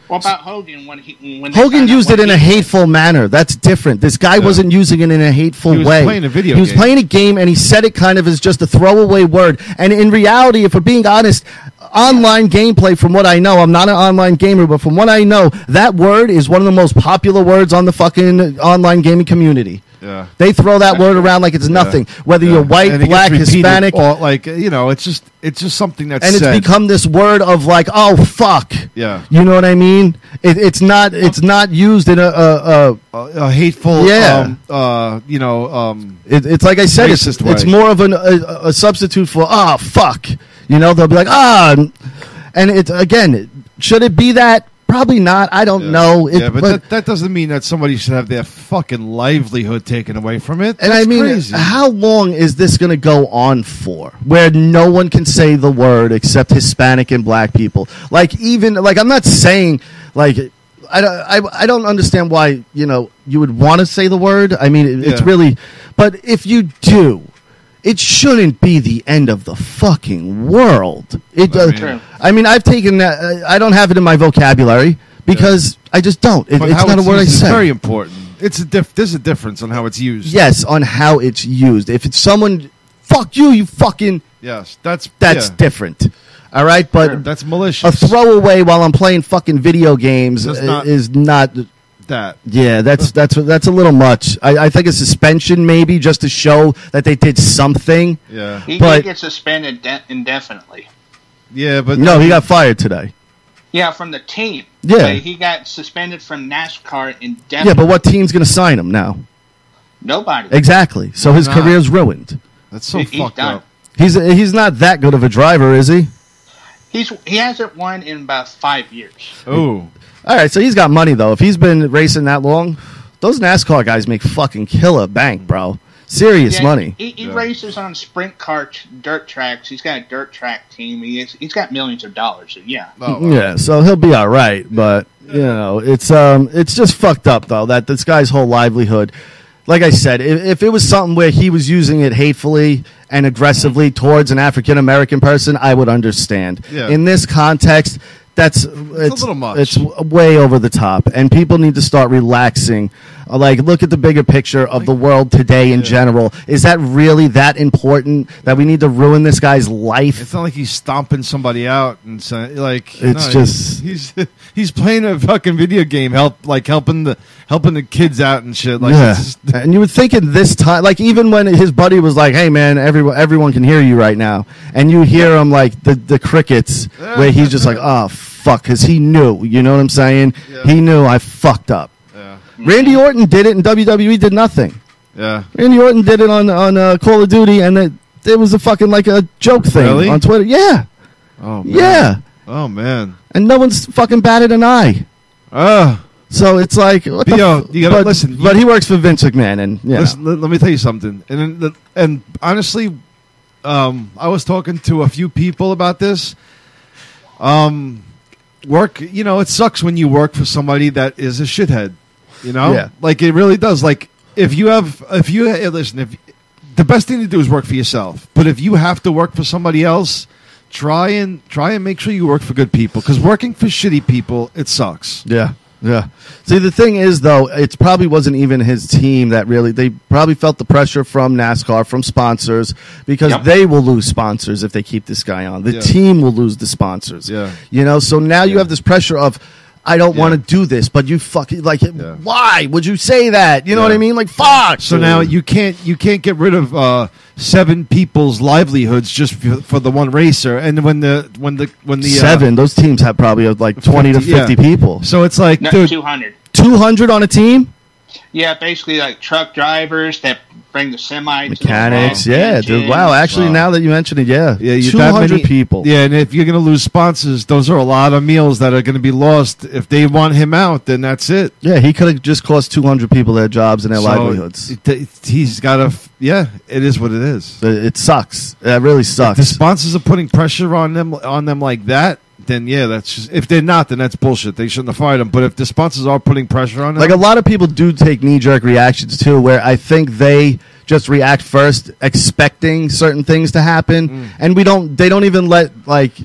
What about Hogan when he when they Hogan found out used what it in he a did? hateful manner. That's different. This guy wasn't using it in a hateful He was way. playing a video He was game. playing a game, and he said it kind of as just a throwaway word. And in reality, if we're being honest, online gameplay, from what I know, I'm not an online gamer, but from what I know, that word is one of the most popular words on the fucking online gaming community. Yeah. They throw that word around like it's nothing. Whether Yeah. you're white, And it gets black, repeated Hispanic, all- like you know, it's just it's just something that's and it's said. become this word of like, oh fuck. Yeah. You know what I mean? It, it's not. It's not used in a. a, a a, a hateful. Yeah. Um, uh, you know. Um, it, it's like I said. It's, Racist it's way. more of an, a, a substitute for ah fuck. You know, they'll be like ah, and it's again. Should it be that? Probably not. I don't yeah. know. It, yeah, but, that, that doesn't mean that somebody should have their fucking livelihood taken away from it. and That's I mean, crazy. how long is this going to go on for? Where no one can say the word except Hispanic and black people. Like even like I'm not saying like I don't I, I don't understand why you know you would want to say the word. I mean, it, it's Yeah. really, but if you do. It shouldn't be the end of the fucking world. It. I Uh, mean- True. I mean, I've taken that. Uh, I don't have it in my vocabulary because I just don't. It, But it's how not a word I used is say. very important. It's a diff- There's a difference on how it's used. Yes, on how it's used. If it's someone, fuck you, you fucking. Yes. That's That's yeah. different. All right, but That's a malicious. throwaway while I'm playing fucking video games Does i- not- is not. that. Yeah, that's that's that's a little much. I, I think a suspension maybe just to show that they did something. Yeah. He But- did get suspended de- indefinitely. Yeah, but No, he got fired today. Yeah, from the team. Yeah. But he got suspended from NASCAR indefinitely. Yeah, but what team's going to sign him now? Nobody. Exactly. So his not? career's ruined. That's so He- he's fucked done. up. He's he's not that good of a driver, is he? He's he hasn't won in about five years. Oh. All right, so he's got money though. If he's been racing that long, those NASCAR guys make fucking killer bank, bro. Serious Yeah, money. He, he Yeah. races on sprint car t- dirt tracks. He's got a dirt track team. He is, he's got millions of dollars. So yeah. Oh, wow. Yeah, so he'll be all right, but you know, it's um, it's just fucked up though that this guy's whole livelihood. Like I said, if, if it was something where he was using it hatefully and aggressively towards an African American person, I would understand. Yeah. In this context, that's it's, little much. It's way over the top, and people need to start relaxing. Uh, Like, look at the bigger picture of the world today in Yeah. general. Is that really that important that we need to ruin this guy's life? It's not like he's stomping somebody out and saying like It's no, just- he's he's, he's playing a fucking video game, help like helping the helping the kids out and shit. Like yeah, it's just, and you would think in this time, like even when his buddy was like, "Hey man, everyone everyone can hear you right now," and you hear him like the the crickets, where he's just like, "Oh fuck," because he knew. You know what I'm saying? Yeah. He knew I fucked up. yeah, Randy Orton did it, and W W E did nothing. yeah. Randy Orton did it on on uh, Call of Duty, and it, it was a fucking like a joke thing Really? on Twitter. Yeah, Oh man. yeah, Oh man. and no one's fucking batted an eye. Oh, So it's like, what the Yo, f- you gotta but, listen, you- But he works for Vince McMahon, and yeah, listen. Let, let me tell you something. And and, and honestly, um, I was talking to a few people about this. Um, work. You know, it sucks when you work for somebody that is a shithead. You know, Yeah. like it really does. Like if you have, if you hey, listen, if the best thing to do is work for yourself, but if you have to work for somebody else, try and try and make sure you work for good people because working for shitty people, it sucks. Yeah, yeah. See, the thing is, though, it probably wasn't even his team that really. They probably felt the pressure from NASCAR, from sponsors, because Yep. they will lose sponsors if they keep this guy on. The Yeah. team will lose the sponsors. Yeah. You know, so now you Yeah. have this pressure of, I don't Yeah. want to do this, but you fucking like, why would you say that? You know Yeah. what I mean? Like, fuck. So now you can't you can't get rid of uh, seven people's livelihoods just for, for the one racer. And when the when the when the uh, seven. Those teams have probably uh, like twenty to fifty, yeah. fifty people. So it's like, No, dude, two hundred. Two hundred on a team. Yeah, basically like truck drivers that bring the semi. to the Mechanics, track, yeah, dude. engines. Wow, actually, Wow. now that you mention it, yeah, yeah, you two that hundred many- people. Yeah, and if you're going to lose sponsors, those are a lot of meals that are going to be lost. If they want him out, then that's it. Yeah, he could have just cost two hundred people their jobs and their So livelihoods. it- it- he's got to. Yeah, it is what it is. It, it sucks. It really If sucks. the sponsors are putting pressure on them on them like that, then yeah, that's just. If they're not, then that's bullshit. They shouldn't have fired him. But if the sponsors are putting pressure on them, Like a lot of people do take knee jerk reactions too, where I think they just react first, expecting certain things to happen, Mm. and we don't. They don't even let like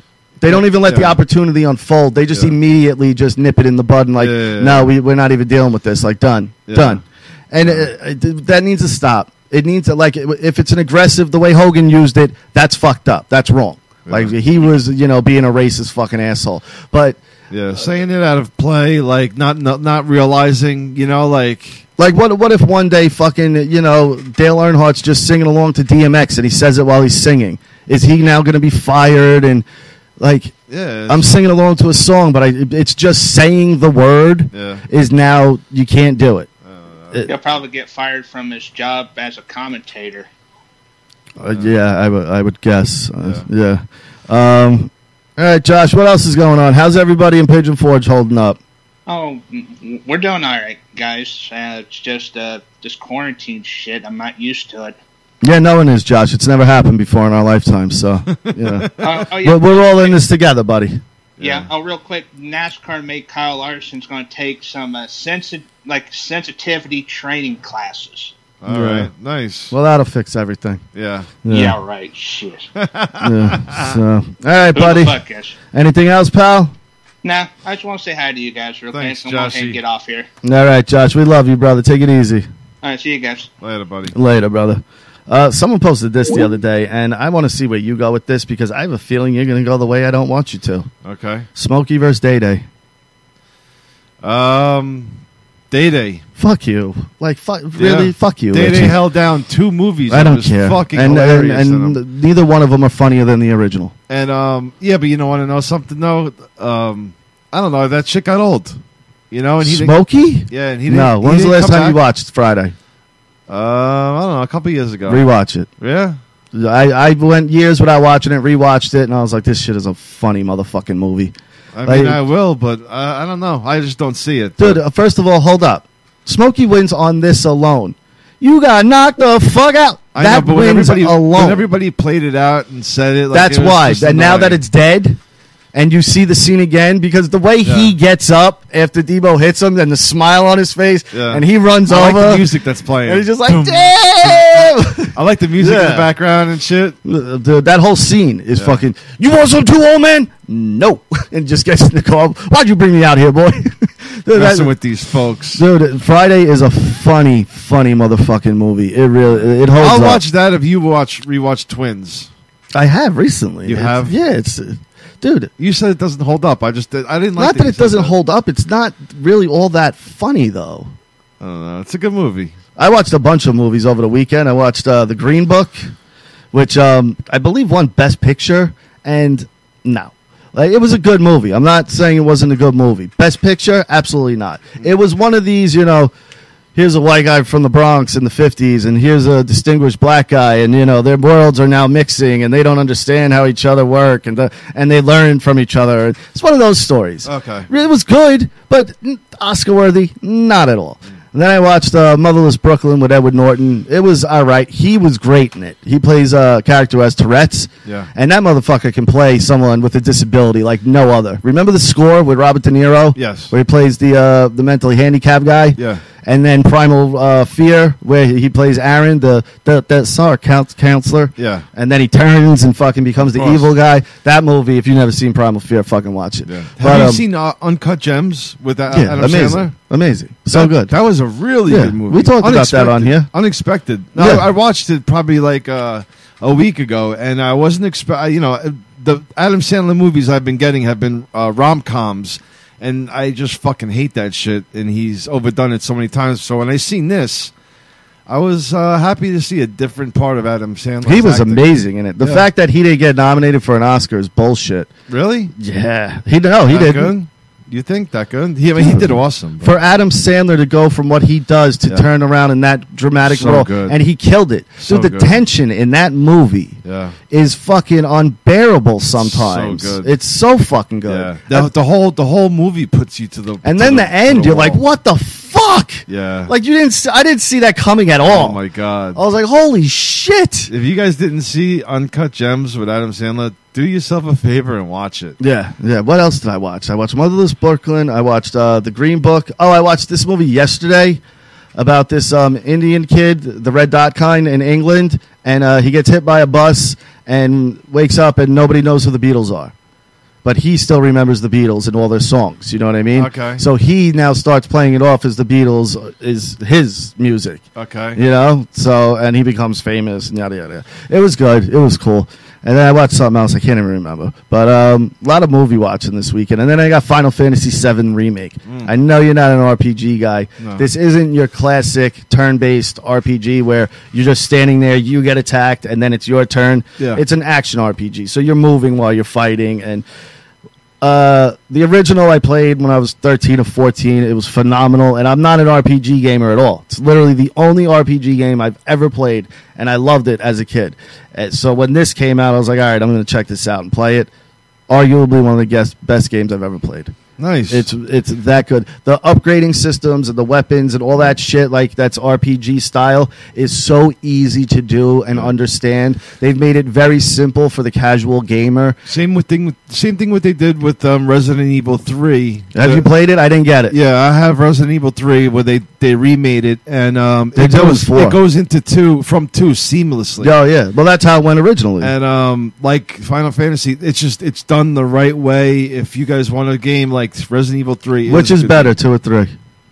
They don't even let the Yeah. opportunity unfold. They just Yeah. immediately just nip it in the bud and like, Yeah, yeah, yeah. no, we, we're not even dealing with this. Like, done, Yeah. done. And uh, it, that needs to stop. It needs to, like, if it's an aggressive, the way Hogan used it, that's fucked up. That's wrong. Yeah. Like, he was, you know, being a racist fucking asshole. But, Yeah, saying it out of play, like not not, not realizing, you know, like like, what what if one day fucking, you know, Dale Earnhardt's just singing along to D M X and he says it while he's singing? Is he now going to be fired? And, like, yeah, I'm singing along to a song, but I, it's just saying the word Yeah. is now, you can't do it. He'll probably get fired from his job as a commentator. Uh, yeah, I would I would guess. Uh, yeah. Um, all right, Josh, what else is going on? How's everybody in Pigeon Forge holding up? Oh, mm, we're doing all right, guys. Uh, it's just uh, this quarantine shit. I'm not used to it. Yeah, no one is, Josh. It's never happened before in our lifetime, so, yeah. Uh, oh, yeah. We're, we're all in this together, buddy. Yeah. Oh, real quick, NASCAR mate Kyle Larson's going to take some uh, sensi- like sensitivity training classes. all Yeah. right, nice. Well, that'll fix everything. Yeah. Yeah, right. Shit. Yeah, so, all right, Who the buddy. fuck is? Anything else, pal? Nah, I just want to say hi to you guys real quick. Thanks, I'm going to Joshy. get off here. All right, Josh, we love you, brother. Take it easy. All right, see you guys. Later, buddy. Later, brother. Uh, someone posted this the other day, and I want to see where you go with this because I have a feeling you're going to go the way I don't want you to. Okay. Smokey versus Day Day. Um, Day Day. Fuck you. Like, fuck, really? Yeah. Fuck you. Day Day Richie. held down two movies. I that don't was care. Fucking and, and, hilarious. in and them. neither one of them are funnier than the original. And um, yeah, but you know, want to know something though? Um, I don't know. That shit got old. You know, and he didn't- Smokey? Yeah, and he didn't. No. he When's the didn't last come time you back. watched Friday? Uh, I don't know. A couple years ago. Rewatch it. Yeah. I, I went years without watching it, rewatched it, and I was like, this shit is a funny motherfucking movie. I Like- mean, I will, but I, I don't know. I just don't see it. Dude, uh, first of all, hold up. Smokey wins on this alone. You got knocked the fuck out. I that know, but when wins everybody, alone. when everybody played it out and said it, like, That's it was why. just And now that annoying. it's dead, and you see the scene again, because the way he Yeah. gets up after Debo hits him, and the smile on his face, Yeah. and he runs I like over, the music that's playing. and he's just like, Boom. damn! I like the music in Yeah. the background and shit. Dude, that whole scene is Yeah. fucking. You want some too, old man? No, and just gets in the car. Why'd you bring me out here, boy? Dude, Messing that- with these folks. dude, Friday is a funny, funny motherfucking movie. It really, it holds I'll up. watch that if you watch rewatch Twins. I have recently. You It's- have? yeah. It's, uh, dude. You said it doesn't hold up. I just I didn't like Not that you it said doesn't hold up. It's not really all that funny though. I don't know. It's a good movie. I watched a bunch of movies over the weekend. I watched uh, The Green Book, which um, I believe won Best Picture, and no. Like, it was a good movie. I'm not saying it wasn't a good movie. Best Picture? Absolutely not. It was one of these, you know, here's a white guy from the Bronx in the fifties, and here's a distinguished black guy, and, you know, their worlds are now mixing, and they don't understand how each other work, and, the, and they learn from each other. It's one of those stories. Okay. It was good, but mm, Oscar-worthy? Not at all. And then I watched uh, Motherless Brooklyn with Edward Norton. It was all right. He was great in it. He plays a character who has Tourette's. Yeah. And that motherfucker can play someone with a disability like no other. Remember The Score with Robert De Niro? Yes. Where he plays the uh, the mentally handicapped guy? Yeah. And then Primal uh, Fear, where he he plays Aaron, the the, the sorry, count, counselor. Yeah. And then he turns and fucking becomes the course. evil guy. That movie, if you've never seen Primal Fear, fucking watch it. Yeah. But, Have you um, seen uh, Uncut Gems with uh, yeah, Adam amazing. Sandler? Amazing. So that, good. That was a really Yeah, good movie. we talked about that on Unexpected. here. Unexpected. No, Yeah. I watched it probably like uh, a week ago, and I wasn't expect. You know, the Adam Sandler movies I've been getting have been uh, rom coms, and I just fucking hate that shit. And he's overdone it so many times. So when I seen this, I was uh, happy to see a different part of Adam Sandler. He was amazing in it. The Yeah. fact that he didn't get nominated for an Oscar is bullshit. Really? Yeah, he no, he That didn't. good? You think that good? He, I mean, he did awesome. but- For Adam Sandler to go from what he does to Yeah. turn around in that dramatic So role, good. and he killed it. So Dude, the good. tension in that movie yeah. is fucking unbearable sometimes. So good. It's so fucking good. Yeah. The, the whole the whole movie puts you to the And to then the, the end, to you're like, wall. what the fuck? Yeah. Like you didn't. See, I didn't see that coming at all. Oh my god. I was like, holy shit. If you guys didn't see Uncut Gems with Adam Sandler, do yourself a favor and watch it. Yeah, yeah. What else did I watch? I watched Motherless Brooklyn. I watched uh, The Green Book. Oh, I watched this movie yesterday about this um, Indian kid, the red dot kind, in England, and uh, he gets hit by a bus and wakes up and nobody knows who the Beatles are. but he still remembers the Beatles and all their songs. You know what I mean? Okay. So he now starts playing it off as the Beatles is his music. Okay. You know? So, and he becomes famous and yada, yada. It was good. It was cool. And then I watched something else. I can't even remember. But um, a lot of movie watching this weekend. And then I got Final Fantasy seven Remake. Mm. I know you're not an R P G guy. No. This isn't your classic turn-based R P G where you're just standing there, you get attacked, and then it's your turn. Yeah. It's an action R P G. So you're moving while you're fighting. And uh, the original I played when I was thirteen or fourteen. It was phenomenal. And I'm not an R P G gamer at all. It's literally the only R P G game I've ever played. And I loved it as a kid. And so when this came out, I was like, all right, I'm going to check this out and play it. Arguably one of the best, best games I've ever played. Nice. It's it's that good. The upgrading systems and the weapons and all that shit, like that's R P G style, is so easy to do and understand. They've made it very simple for the casual gamer. Same with thing. Same thing what they did with um, Resident Evil three. Have The- you played it? I didn't get it. Yeah, I have Resident Evil three where they, they remade it and um, They it do in goes four. it goes into two from two seamlessly. Oh yeah. Well, that's how it went originally. And um, like Final Fantasy, it's just it's done the right way. If you guys want a game like Resident Evil three, Which is good. better, two or three?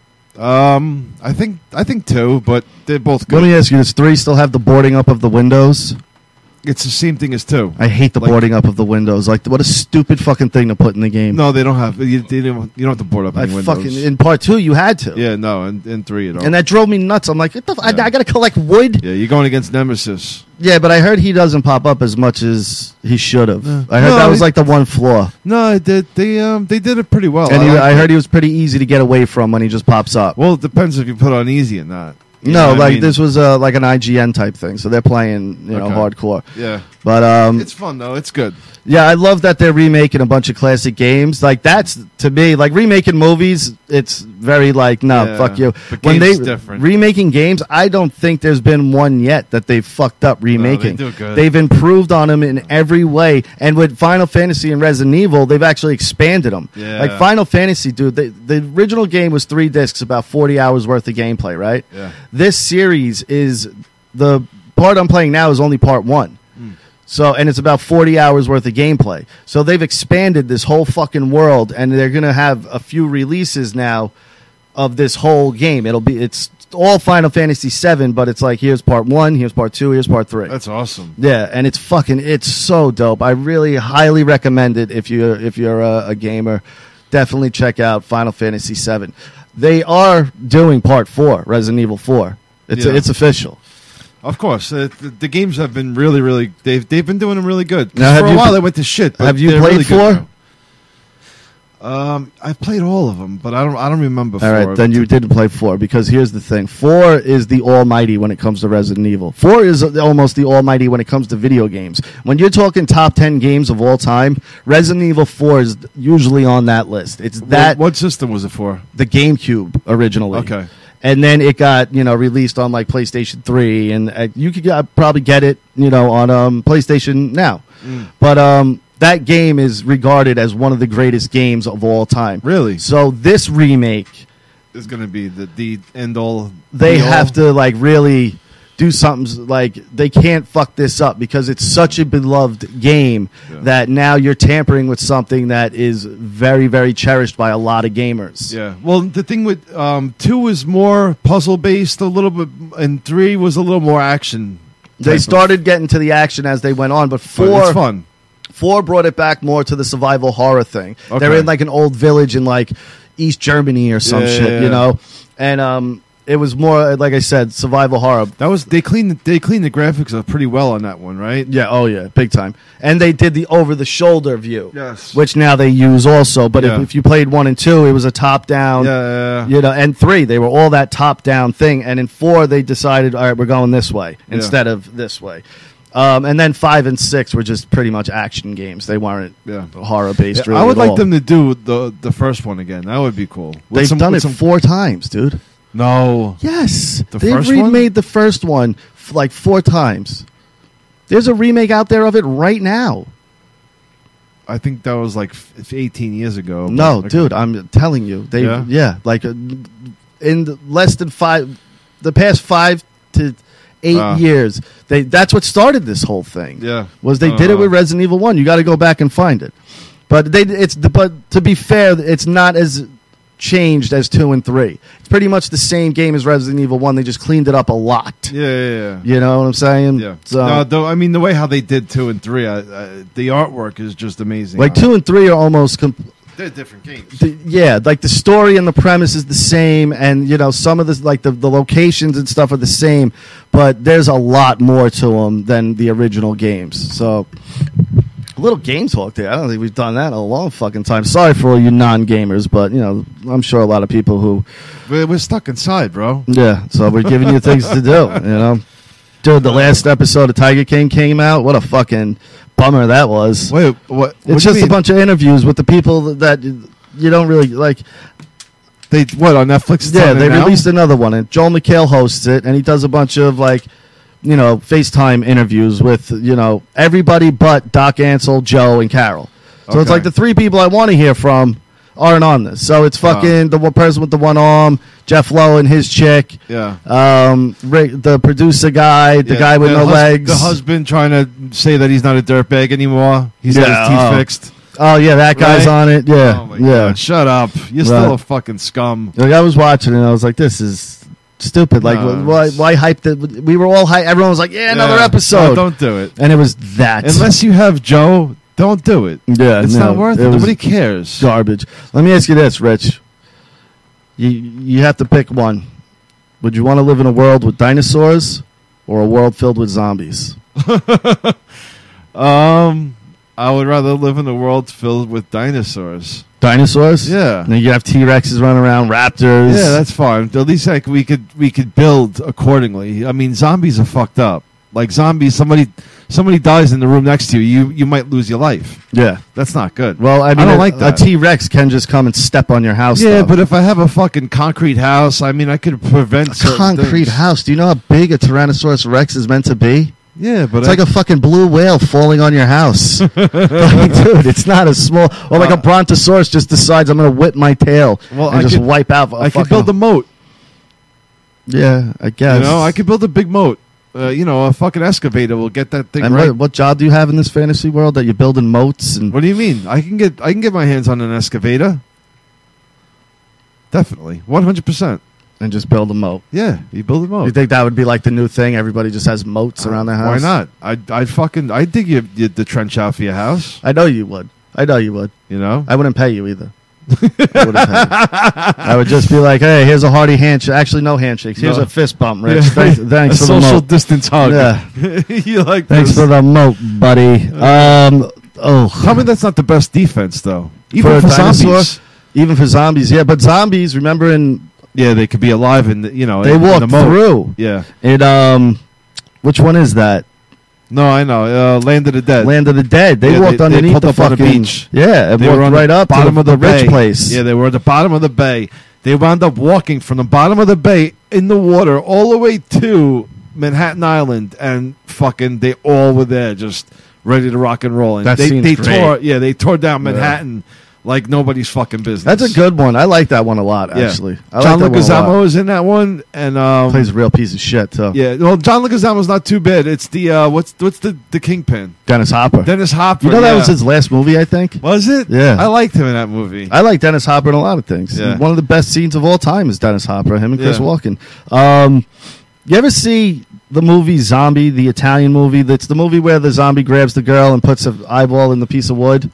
Um, I think I think two, but they're both good. Let me ask you: does three still have the boarding up of the windows? It's the same thing as two. I hate the Like- boarding up of the windows. Like, what a stupid fucking thing to put in the game. No, they don't have. You, they don't, you don't have to board up I any windows. fucking in part two you had to. yeah, no, in, in three you don't. And that drove me nuts. I'm like, what the f- I, Yeah. I got to collect wood. yeah, you're going against Nemesis. Yeah, but I heard he doesn't pop up as much as he should have. I heard No, that was he- like the one flaw. No, they they um they did it pretty well. And he, like I it. heard he was pretty easy to get away from when he just pops up. Well, it depends if you put on easy or not. You no, know what I like mean? this was uh, like an I G N type thing, so they're playing you know Okay. hardcore. Yeah, But um, it's fun though. It's good. yeah, I love that they're remaking a bunch of classic games. Like that's to me like remaking movies. It's very like no, Yeah, fuck you. but When games they different. remaking games, I don't think there's been one yet that they've fucked up remaking. do good. They've improved on them in every way. And with Final Fantasy and Resident Evil, they've actually expanded them. Yeah. Like Final Fantasy, dude. They, the original game was three discs, about forty hours worth of gameplay, right? Yeah. This series is the part I'm playing now is only part one. So, and it's about forty hours worth of gameplay. So they've expanded this whole fucking world, and they're going to have a few releases now of this whole game. It'll be, it's all Final Fantasy seven, but it's like, here's part one, here's part two, here's part three. That's awesome. Yeah, and it's fucking, it's so dope. I really highly recommend it if you're, if you're a, a gamer. Definitely check out Final Fantasy seven. They are doing part four, Resident Evil four. It's, Yeah. it's official. Of course, uh, the, the games have been really, really. They've they've been doing them really good. 'Cause Now, have for a you while, pl- they went to shit. But have you they're played really good four? now. Um, I played all of them, but I don't. I don't remember. All right, four. then you did play four because here's the thing: four is the almighty when it comes to Resident Evil. Four is almost the almighty when it comes to video games. When you're talking top ten games of all time, Resident Evil four is usually on that list. It's What- that What system was it for? the GameCube originally. Okay. And then it got you know released on like PlayStation three, and uh, you could uh, probably get it you know on um, PlayStation now. Mm. But um, that game is regarded as one of the greatest games of all time. Really? So this remake, Is going to be the the end all. they be all? have to like really do something like they can't fuck this up because it's such a beloved game Yeah. that now you're tampering with something that is very very cherished by a lot of gamers. Yeah. Well, the thing with um, two was more puzzle based a little bit, and three was a little more action. They type of- started getting to the action as they went on, but but four it's fun. four brought it back more to the survival horror thing. Okay. They're in like an old village in like East Germany or some Yeah, shit, yeah, you yeah. know. And um, it was more like I said, survival horror. That was they cleaned they cleaned the graphics up pretty well on that one, right? Yeah, oh yeah, big time. And they did the over the shoulder view, Yes. which now they use also. But Yeah. if, if you played one and two, it was a top down. Yeah, yeah, yeah. You know, and three, they were all that top down thing. And in four, they decided, all right, we're going this way instead of this way. Um, and then five and six were just pretty much action games. They weren't Yeah. horror based. Yeah, really I would at like all. them to do the the first one again. That would be cool. With They've some- done with it some- four times, dude. No. Yes, The they've first one? remade the first one f- like four times. There's a remake out there of it right now. I think that was like f- eighteen years ago. but- No, okay. dude, I'm telling you, they Yeah? yeah, like uh, in the less than five, the past five to eight Ah. years, they that's what started this whole thing. Yeah. was they Uh, did it with Resident Evil One. You got to go back and find it. But they it's the but to be fair, it's not as changed as two and three. It's pretty much the same game as Resident Evil one. They just cleaned it up a lot. Yeah, yeah, yeah. You know what I'm saying? Yeah. So No, though, I mean, the way how they did two and three, I, I, the artwork is just amazing. like two and three are almost. Comp- They're different games. the, yeah, like the story and the premise is the same, and you know some of the like the, the locations and stuff are the same, but there's a lot more to them than the original games. So. A little game talk there. I don't think we've done that in a long fucking time. Sorry for all you non-gamers, but you know, I'm sure a lot of people who, We're, we're stuck inside, bro. yeah. So we're giving you things to do. You know, dude, the last episode of Tiger King came out. What a fucking bummer that was. Wait, what? what do It's you just a mean? bunch of interviews with the people that you don't really like. They what on Netflix? It's Yeah, on they there now? released another one, and Joel McHale hosts it, and he does a bunch of like, you know, FaceTime interviews with you know everybody but Doc Ansel, Joe, and Carol. So it's Okay. like the three people I want to hear from aren't on this. So it's fucking the one person with the one arm, Jeff Lowe and his chick, Yeah. um, Rick, the producer guy, the Yeah, guy with the no hus- legs. The husband trying to say that he's not a dirtbag anymore. He's got Yeah, his teeth oh. fixed. Oh yeah, that guy's Right? on it. Yeah, Oh my yeah. God! Shut up! You're Right. still a fucking scum. Like I was watching it, and I was like, "This is stupid." Like, No, why? it's- Why hype that? We were all hype. Everyone was like, "Yeah, another Yeah. episode." No, don't do it and it was that. unless you have Joe. Don't do it. yeah, It's no, not worth it. was Nobody cares. Garbage. Let me ask you this, Rich. You you have to pick one. Would you want to live in a world with dinosaurs or a world filled with zombies? Um, I would rather live in a world filled with dinosaurs. Dinosaurs? Yeah. And you have T Rexes running around, raptors. Yeah, that's fine. At least like we could we could build accordingly. I mean, zombies are fucked up. Like zombies, somebody somebody dies in the room next to you, you you might lose your life. yeah. That's not good. Well, I mean, don't a, like that. a T Rex can just come and step on your house. Yeah, though. but if I have a fucking concrete house, I mean, I could prevent a certain concrete things. house. Do you know how big a Tyrannosaurus Rex is meant to be? Yeah, but It's I, like a fucking blue whale falling on your house. Like, dude, it's not a small. Or like a Uh, brontosaurus just decides I'm going to whip my tail Well, and I just could- wipe out. a I could fucking- build a moat. Yeah, I guess. You know, I could build a big moat. Uh, you know, a fucking excavator will get that thing And right. what, what job do you have in this fantasy world that you're building moats and? What do you mean? I can get I can get my hands on an excavator. Definitely, one hundred percent. And just build a moat. Yeah, you build a moat. You think that would be like the new thing? Everybody just has moats around their house. Why not? I I fucking I dig you, you the trench out for your house. I know you would. I know you would. You know. I wouldn't pay you either. I, wouldn't pay you. I would just be like, "Hey, here's a hearty handshake." Actually, no handshakes. Here's No. a fist bump, Rich. Yeah. Thanks, thanks a for the social moat. distance hug. Yeah. You like Thanks this. for the moat, buddy. Um, oh, Tell me that's not the best defense though. For Even a for, dinosaur? zombies. even for zombies, yeah. But zombies, remember, in Yeah, they could be alive in the, you know they in, in walk the moat. through. Yeah. It um, which one is that? No, I know. Uh, Land of the Dead. Land of the Dead. They Yeah, walked they- they underneath pulled the up on the fucking beach. Yeah, and They were walked on the right up bottom to of the, the, rich bay. place. Yeah, they were at the bottom of the bay. They wound up walking from the bottom of the bay in the water all the way to Manhattan Island, and fucking they all were there, just ready to rock and roll. And That they, seems they great. tore, yeah, they tore down Manhattan like nobody's fucking business. That's a good one. I like that one a lot. Yeah. Actually, I John like that one a lot. Leguizamo is in that one, and um, Plays a real piece of shit too. yeah. Well, John Leguizamo's not too bad. It's the uh, what's what's the the Kingpin? Dennis Hopper. Dennis Hopper. you know that yeah. was his last movie, I think. Was it? Yeah. I liked him in that movie. I like Dennis Hopper in a lot of things. Yeah. One of the best scenes of all time is Dennis Hopper, him and Chris Yeah. Walken. Um, you ever see the movie Zombie, the Italian movie? That's the movie where the zombie grabs the girl and puts an eyeball in the piece of wood.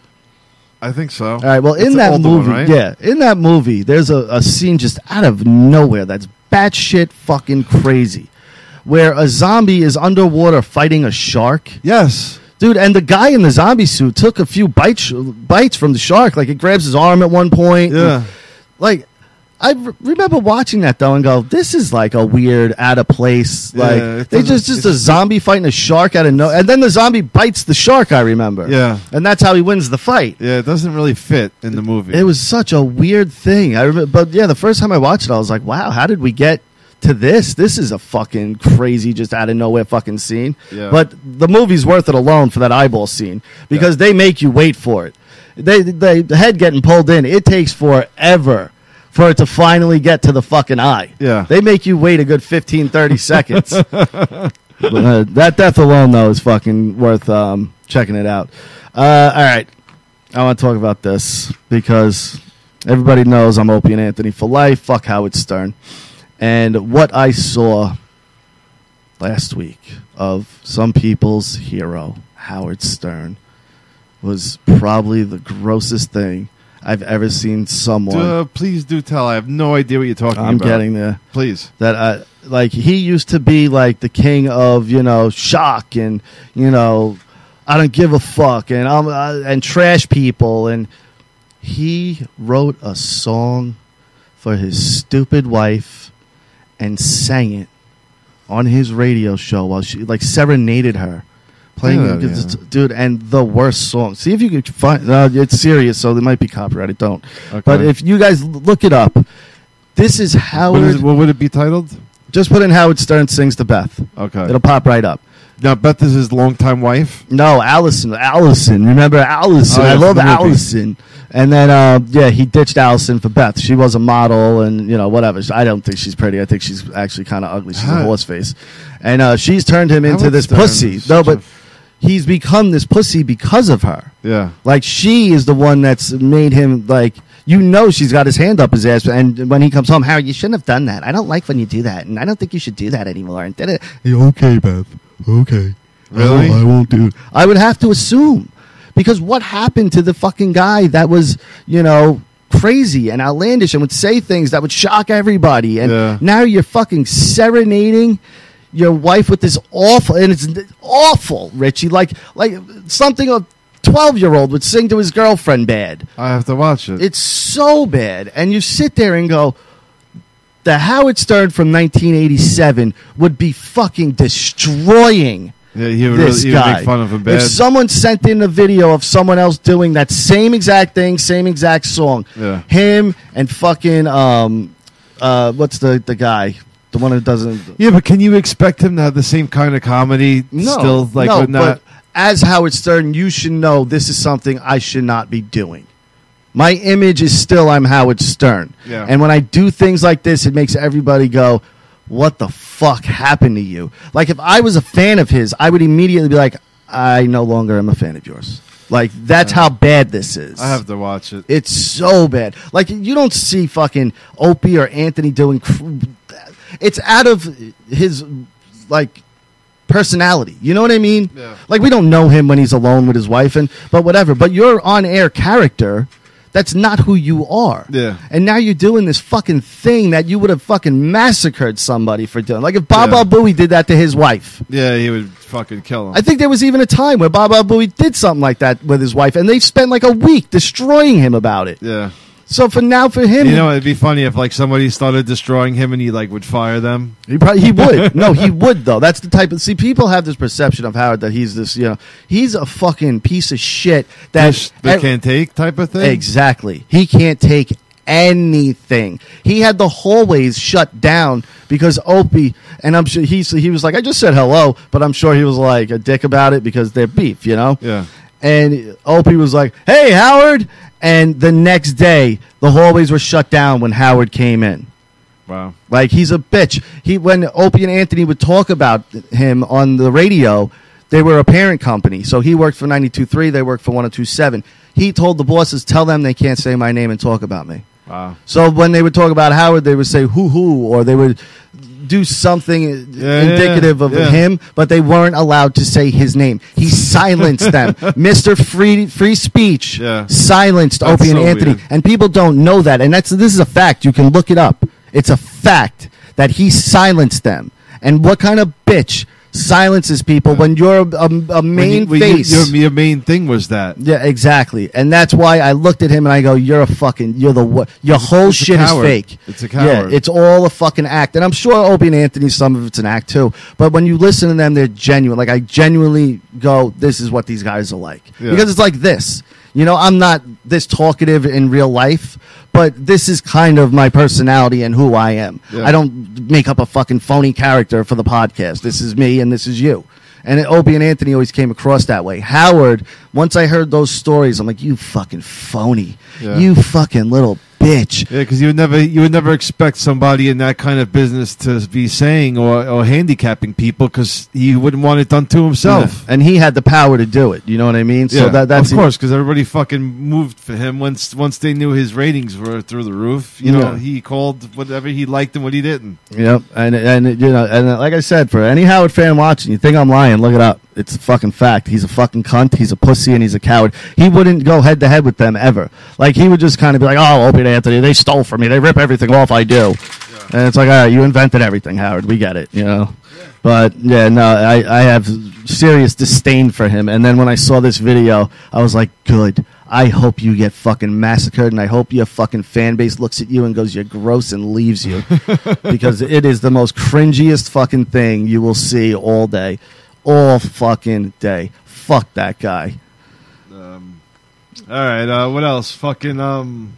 I think so. All right. Well, It's in an that older movie, one, right? yeah, in that movie, there's a, a scene just out of nowhere that's batshit fucking crazy, where a zombie is underwater fighting a shark. Yes. Dude, and the guy in the zombie suit took a few bites bites from the shark. Like, it grabs his arm at one point. Yeah. Like, I re- remember watching that, though, and go, this is, like, a weird, out of place. Yeah, Like, it they doesn't- just, just it a just- zombie fighting a shark out of no... And then the zombie bites the shark, I remember. Yeah. And that's how he wins the fight. Yeah, it doesn't really fit in the movie. It was such a weird thing. I remember, but yeah, the first time I watched it, I was like, "Wow, how did we get to this? This is a fucking crazy, just out of nowhere fucking scene." Yeah. But the movie's worth it alone for that eyeball scene because they make you wait for it. They, they, the head getting pulled in, it takes forever for it to finally get to the fucking eye. Yeah. They make you wait a good fifteen, thirty seconds. But, uh, that death alone, though, is fucking worth um, checking it out. Uh, all right. I want to talk about this because everybody knows I'm Opie and Anthony for life. Fuck Howard Stern. And what I saw last week of some people's hero, Howard Stern, was probably the grossest thing I've ever seen someone. Uh, please do tell. I have no idea what you're talking I'm about. getting there. Please. That I, like he used to be like the king of, you know, shock and, you know, I don't give a fuck and I'm uh, and trash people, and he wrote a song for his stupid wife and sang it on his radio show while she like serenaded her. Playing, Yeah, it, yeah. dude, and the worst song. See if you can find. Uh, it's serious, so there might be copyrighted. Don't. Okay. But if you guys l- look it up, this is What, Howard. is, what would it be titled? Just put in Howard Stern sings to Beth. Okay. It'll pop right up. Now, Beth is his longtime wife. No, Allison. Allison. Remember Allison? Oh, yeah, I love from the movie. Allison. And then, uh, yeah, he ditched Allison for Beth. She was a model, and you know, whatever. I don't think she's pretty. I think she's actually kind of ugly. She's Huh. a horse face, and uh, she's turned him into Howard this Stern pussy. is No, such but a- he's become this pussy because of her. Yeah. Like she is the one that's made him like. You know she's got his hand up his ass, and when he comes home, Howard, you shouldn't have done that. I don't like when you do that, and I don't think you should do that anymore. And did it? Okay, Beth. Okay. Really? I won't, I won't do. I would have to assume, because what happened to the fucking guy that was, you know, crazy and outlandish and would say things that would shock everybody, and Yeah. now you're fucking serenading your wife with this awful, and it's awful, Richie, like like something a twelve-year-old would sing to his girlfriend bad. I have to watch it. It's so bad, and you sit there and go, the Howard Stern from nineteen eighty-seven would be fucking destroying yeah, he would, this really, he would guy. make fun of him bad. If someone sent in a video of someone else doing that same exact thing, same exact song, Yeah. him and fucking um, uh, what's the the guy, the one who doesn't. Yeah, but can you expect him to have the same kind of comedy No, still? Like, no, with not, but as Howard Stern, you should know this is something I should not be doing. My image is still I'm Howard Stern. Yeah. And when I do things like this, it makes everybody go, what the fuck happened to you? Like, if I was a fan of his, I would immediately be like, I no longer am a fan of yours. Like, that's how bad this is. I have to watch it. It's so bad. Like, you don't see fucking Opie or Anthony doing... Cr- it's out of his, like... personality, you know what I mean? Yeah. Like, we don't know him when he's alone with his wife, and but whatever. But your on-air character, that's not who you are. Yeah. And now you're doing this fucking thing that you would have fucking massacred somebody for doing. Like if Baba Yeah. Booey did that to his wife. Yeah, he would fucking kill him. I think there was even a time where Baba Booey did something like that with his wife, and they spent like a week destroying him about it. yeah. So for now, for him, You know, it'd be funny if like somebody started destroying him and he like would fire them. He probably he would. No, he would though. That's the type of see. People have this perception of Howard that he's this. You know, he's a fucking piece of shit. That Fish that can't take type of thing. exactly. He can't take anything. He had the hallways shut down because Opie, and I'm sure he's he was like, I just said hello, but I'm sure he was like a dick about it because they're beef, you know. Yeah. And Opie was like, "Hey, Howard," and the next day the hallways were shut down when Howard came in. Wow. Like, he's a bitch. He when Opie and Anthony would talk about him on the radio, they were a parent company. So he worked for ninety-two point three, they worked for one oh two point seven. He told the bosses, tell them they can't say my name and talk about me. Wow. So when they would talk about Howard, they would say hoo hoo, or they would do something yeah, indicative yeah, of yeah. him, but they weren't allowed to say his name. He silenced them. Mister Free Free Speech Yeah. silenced That's Opie and so Anthony. weird. And people don't know that. And that's this is a fact. You can look it up. It's a fact that he silenced them. And what kind of bitch silences people when you're a, a, a When main you- when you- face? your, your main thing was that. Yeah, exactly. And that's why I looked at him and I go, "You're a fucking, you're the what? Your whole it's a shit is coward. fake. It's a coward. Yeah, it's all a fucking act." And I'm sure Opie and Anthony, some of it's an act too. But when you listen to them, they're genuine. Like I genuinely go, "This is what these guys are like," Yeah. because it's like this. You know, I'm not this talkative in real life, but this is kind of my personality and who I am. Yeah. I don't make up a fucking phony character for the podcast. This is me and this is you. And Opie and Anthony always came across that way. Howard, once I heard those stories, I'm like, you fucking phony. Yeah. You fucking little bitch. Yeah, because you would never you would never expect somebody in that kind of business to be saying or, or handicapping people because he wouldn't want it done to himself. Yeah. And he had the power to do it. You know what I mean? So yeah, that, that's of course, because everybody fucking moved for him once once they knew his ratings were through the roof. You know, Yeah. he called whatever he liked and what he didn't. Yep, and and you know, and like I said, for any Howard fan watching, you think I'm lying? Look it up. It's a fucking fact. He's a fucking cunt. He's a pussy, and he's a coward. He wouldn't go head to head with them ever. Like he would just kind of be like, "Oh, Opie and Anthony, they stole from me. They rip everything off I do." Yeah. And it's like, "All right, you invented everything, Howard. We get it." You know. Yeah. But yeah, no, I I have serious disdain for him. And then when I saw this video, I was like, "Good. I hope you get fucking massacred, and I hope your fucking fan base looks at you and goes, 'You're gross,' and leaves you," because it is the most cringiest fucking thing you will see all day, all fucking day. Fuck that guy. Um, all right, uh, what else? Fucking um.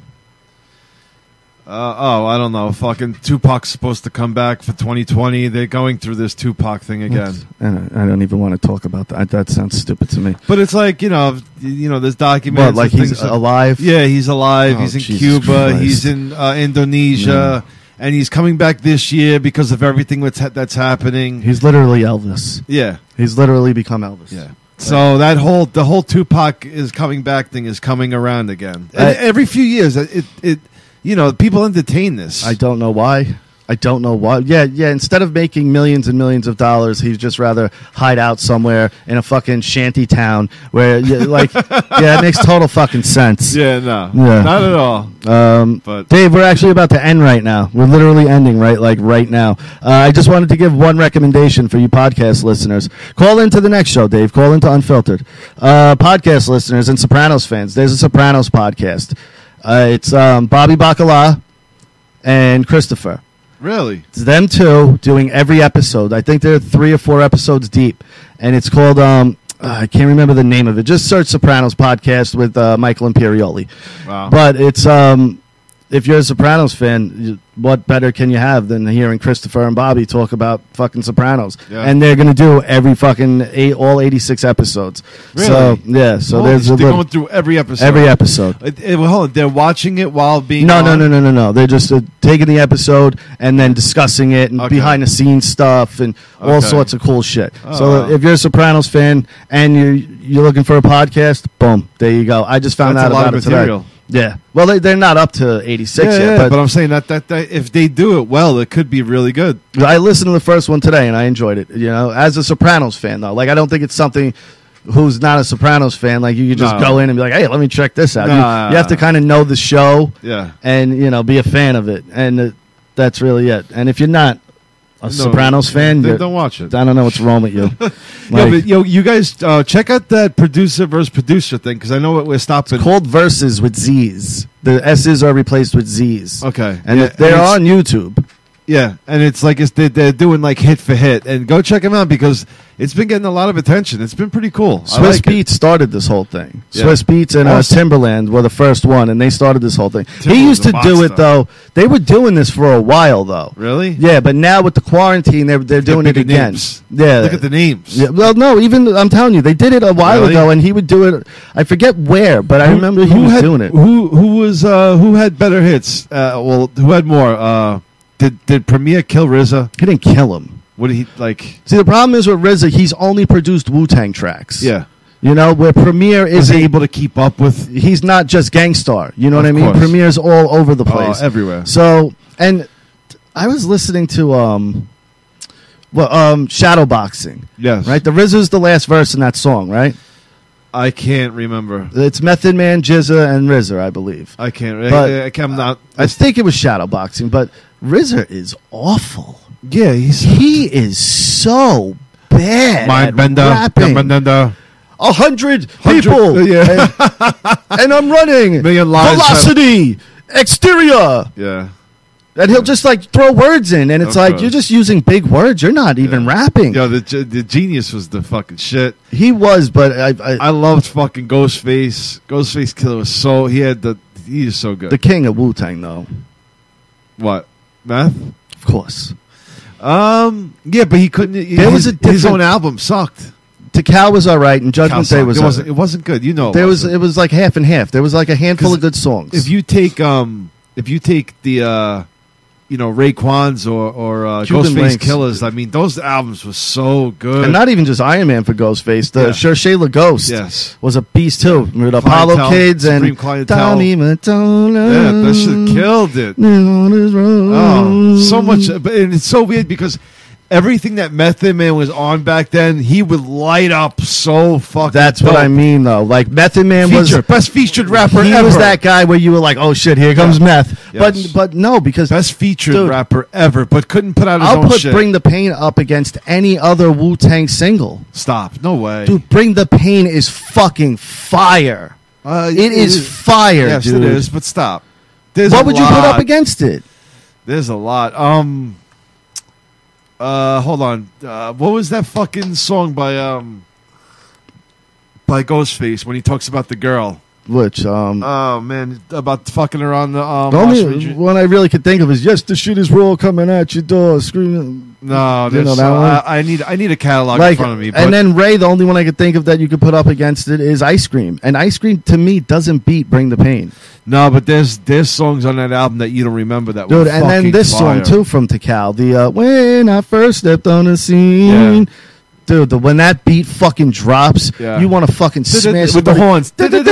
Uh, oh, I don't know. Fucking Tupac's supposed to come back for twenty twenty. They're going through this Tupac thing again. And I don't even want to talk about that. That sounds stupid to me. But it's like, you know, you know, there's documents. What, like he's that, alive? Yeah, he's alive. Oh, he's in Jesus Cuba. Christ. He's in uh, Indonesia. Yeah. And he's coming back this year because of everything that's, ha- that's happening. He's literally Elvis. Yeah. He's literally become Elvis. Yeah. So that whole the whole Tupac is coming back thing is coming around again. I- And every few years, it it you know, people entertain this. I don't know why. I don't know why. Yeah, yeah. Instead of making millions and millions of dollars, he'd just rather hide out somewhere in a fucking shanty town where, yeah, like, yeah, it makes total fucking sense. Yeah, no, Yeah. not at all. Um, But Dave, we're actually about to end right now. We're literally ending right, like right now. Uh, I just wanted to give one recommendation for you podcast listeners. Call into the next show, Dave. Call into Unfiltered. Uh, podcast listeners and Sopranos fans. There's a Sopranos podcast. Uh, it's um, Bobby Bacala and Christopher. really, It's them two doing every episode. I think they're three or four episodes deep, and it's called um, uh, I can't remember the name of it. Just search Sopranos podcast with uh, Michael Imperioli. wow. But it's um, if you're a Sopranos fan, you, what better can you have than hearing Christopher and Bobby talk about fucking Sopranos? Yeah. And they're gonna do every fucking eight, all eighty-six episodes. Really? So yeah, so Holy there's shit, a they're little, going through every episode. every episode. It, it, well, hold on, they're watching it while being No, no, on? no, no, no, no. They're just uh, taking the episode and then discussing it and Okay. behind the scenes stuff and all Okay. sorts of cool shit. Oh, so wow. if you're a Sopranos fan and you you're looking for a podcast, boom, there you go. I just found That's out a lot about of it today. material. Yeah. Well, they, they're not up to eighty-six Yeah, yet, yeah, but, but I'm saying that, that that if they do it well, it could be really good. I listened to the first one today and I enjoyed it. You know, as a Sopranos fan though, like I don't think it's something. Who's not a Sopranos fan? Like you could just No. go in and be like, "Hey, let me check this out." You- Nah. you, have to kind of know the show Yeah. and you know be a fan of it, and uh, that's really it. And if you're not a No, Sopranos fan, then you're- don't watch it. I don't know what's wrong with you. Yeah, Like, but yo, you guys uh, check out that producer versus producer thing because I know we're stopping. called Verses with Z's. The S's are replaced with Z's. Okay, And yeah, they're it's- on YouTube. Yeah, and it's like it's they're, they're doing like hit for hit, and go check them out because it's been getting a lot of attention. It's been pretty cool. I Swiss like it. Beats started this whole thing. Yeah. Swiss Beats and uh, Awesome. Timberland were the first one, and they started this whole thing. he Timberland's used to a do monster. it though. They were doing this for a while though. Really? Yeah, but now with the quarantine, they're they're doing it bigger again. names. Yeah, Look at the names. Yeah, well, no, even I'm telling you, they did it a while Really? ago, and he would do it. I forget where, but I remember he who was had, doing it. Who who was uh, who had better hits? Uh, well, who had more? Uh, did did Premier kill R Z A? He didn't kill him. What did he like? See, the problem is with R Z A, he's only produced Wu-Tang tracks. Yeah, You know, where Premier is is he able to keep up with? he's not just Gangstar. You know what Of I mean? course. Premier's all over the Oh, place. everywhere. So, and I was listening to um well um Shadowboxing, Yes, right? The R Z A's the last verse in that song, right? I can't remember. It's Method Man, Jizza, and R Z A, I believe. I can't. But- I, I, I'm not. I think it was Shadowboxing, but R Z A is awful. yeah, he's He is so bad mind at bender. rapping. bender. A hundred Hundred- people, yeah. and, and I'm running Million lives velocity, exterior, Yeah. and he'll just like throw words in, and it's Of like course. you're just using big words. You're not even Yeah. rapping. Yo, the ge- the genius was the fucking shit. He was, but I, I, I loved fucking Ghostface. Ghostface Killer was so he had the he is so good. the king of Wu Tang, though, what math? of course. Um, yeah, but he couldn't. There was his, a his different- own album sucked. Tikal was all right, and Judgment Cal Day sucked. was. It all wasn't. right. It wasn't good. You know, it There was. wasn't. It was like half and half. There was like a handful 'Cause of good songs. If you take um, if you take the uh, you know Raekwon's or or uh, Cuban Ghostface Links. Killers, I mean those albums were so good. And not even just Iron Man for Ghostface. The Yeah. Shayla Ghost Yes. was a beast too. With Apollo Clientele, Kids and Supreme Clientele. Tommy Mottola. Yeah, that shit killed it. On his road. Oh, so much, but and it's so weird because everything that Method Man was on back then, he would light up so fucking. That's what dope. I mean, though. Like Method Man was Feature, best featured rapper he ever. was that guy where you were like, "Oh shit, here comes Yeah. Meth." Yes. But but no, because best featured Dude. rapper ever, but couldn't put out his I'll own put shit. "Bring the Pain" up against any other Wu Tang single. Stop, no way, Dude, "Bring the Pain" is fucking fire. Uh, It is fire, yes, dude. it is. But stop. There's What a would you put up lot. against it? There's a lot. Um. Uh, hold on. Uh, what was that fucking song by um by Ghostface when he talks about the girl? Which um, Oh man, about fucking her on the um. the only Washington- one I really could think of is "Yes, the shit is raw coming at your door, screaming." No, You there's know that so- one? I, I need I need a catalog Like, in front of me. But and then Ray, the only one I could think of that you could put up against it is "Ice Cream," and "Ice Cream" to me doesn't beat "Bring the Pain." no, but there's there's songs on that album that you don't remember that were Dude, and then fucking this fire. song too from Tikal, the uh, "When I First Stepped on the Scene." Yeah. Dude, the, when that beat fucking drops, Yeah. you want to fucking smash with the somebody- horns.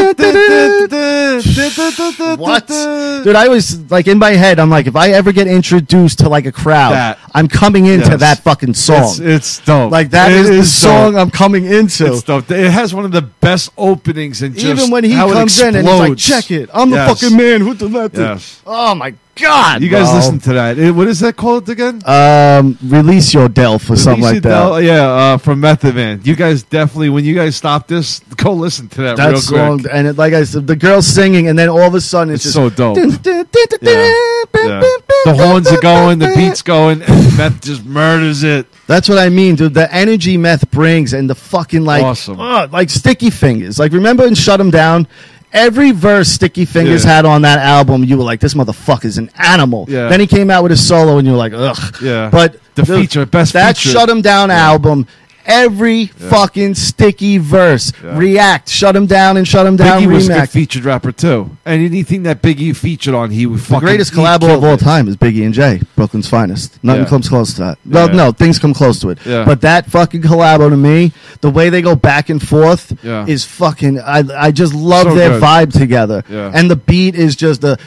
What? Dude, I was like in my head, I'm like, if I ever get introduced to like a crowd, That. I'm coming into Yes. that fucking song. It's, it's dope. like that It is the dope. song I'm coming into. It's dope. It has one of the best openings and just Even when he how it comes in and he's like, explodes. check it, I'm the Yes. fucking man who directed. Yes. Oh my god, You guys bro. listen to that. Eh, What is that called again? Um, release your Delph or something like Alicia Del- that. Yeah, uh, from Method Man. You guys definitely, when you guys stop this, go listen to that, That real song, quick. and it, like I said, the girl singing, and then all of a sudden it's, It's just so dope. dun, dun, dun, dun, Yeah. dun, Yeah. dun, The dun, horns dun, are going, the dun, beat's going, and Meth just murders it. That's what I mean, dude. The energy Meth brings and the fucking like, Awesome. uh, like Sticky Fingers. Like remember in Shut 'Em Down, every verse Sticky Fingers Yeah. had on that album, you were like, this motherfucker's an animal. Yeah. Then he came out with his solo, and you were like, ugh. Yeah. But The dude, feature, best that feature. Shut 'Em Down album. Every fucking sticky verse, Yeah. React, Shut 'Em Down, and Shut 'Em Down Biggie was a good React. featured rapper, too. And anything that Biggie featured on, he would The fucking... greatest he collabo killed of all it. time is Biggie and Jay, Brooklyn's finest. Nothing Yeah. comes close to that. No, Yeah. no, things come close to it. Yeah. But that fucking collabo to me, the way they go back and forth Yeah. is fucking. I I just love So their good. vibe together. Yeah. And the beat is just the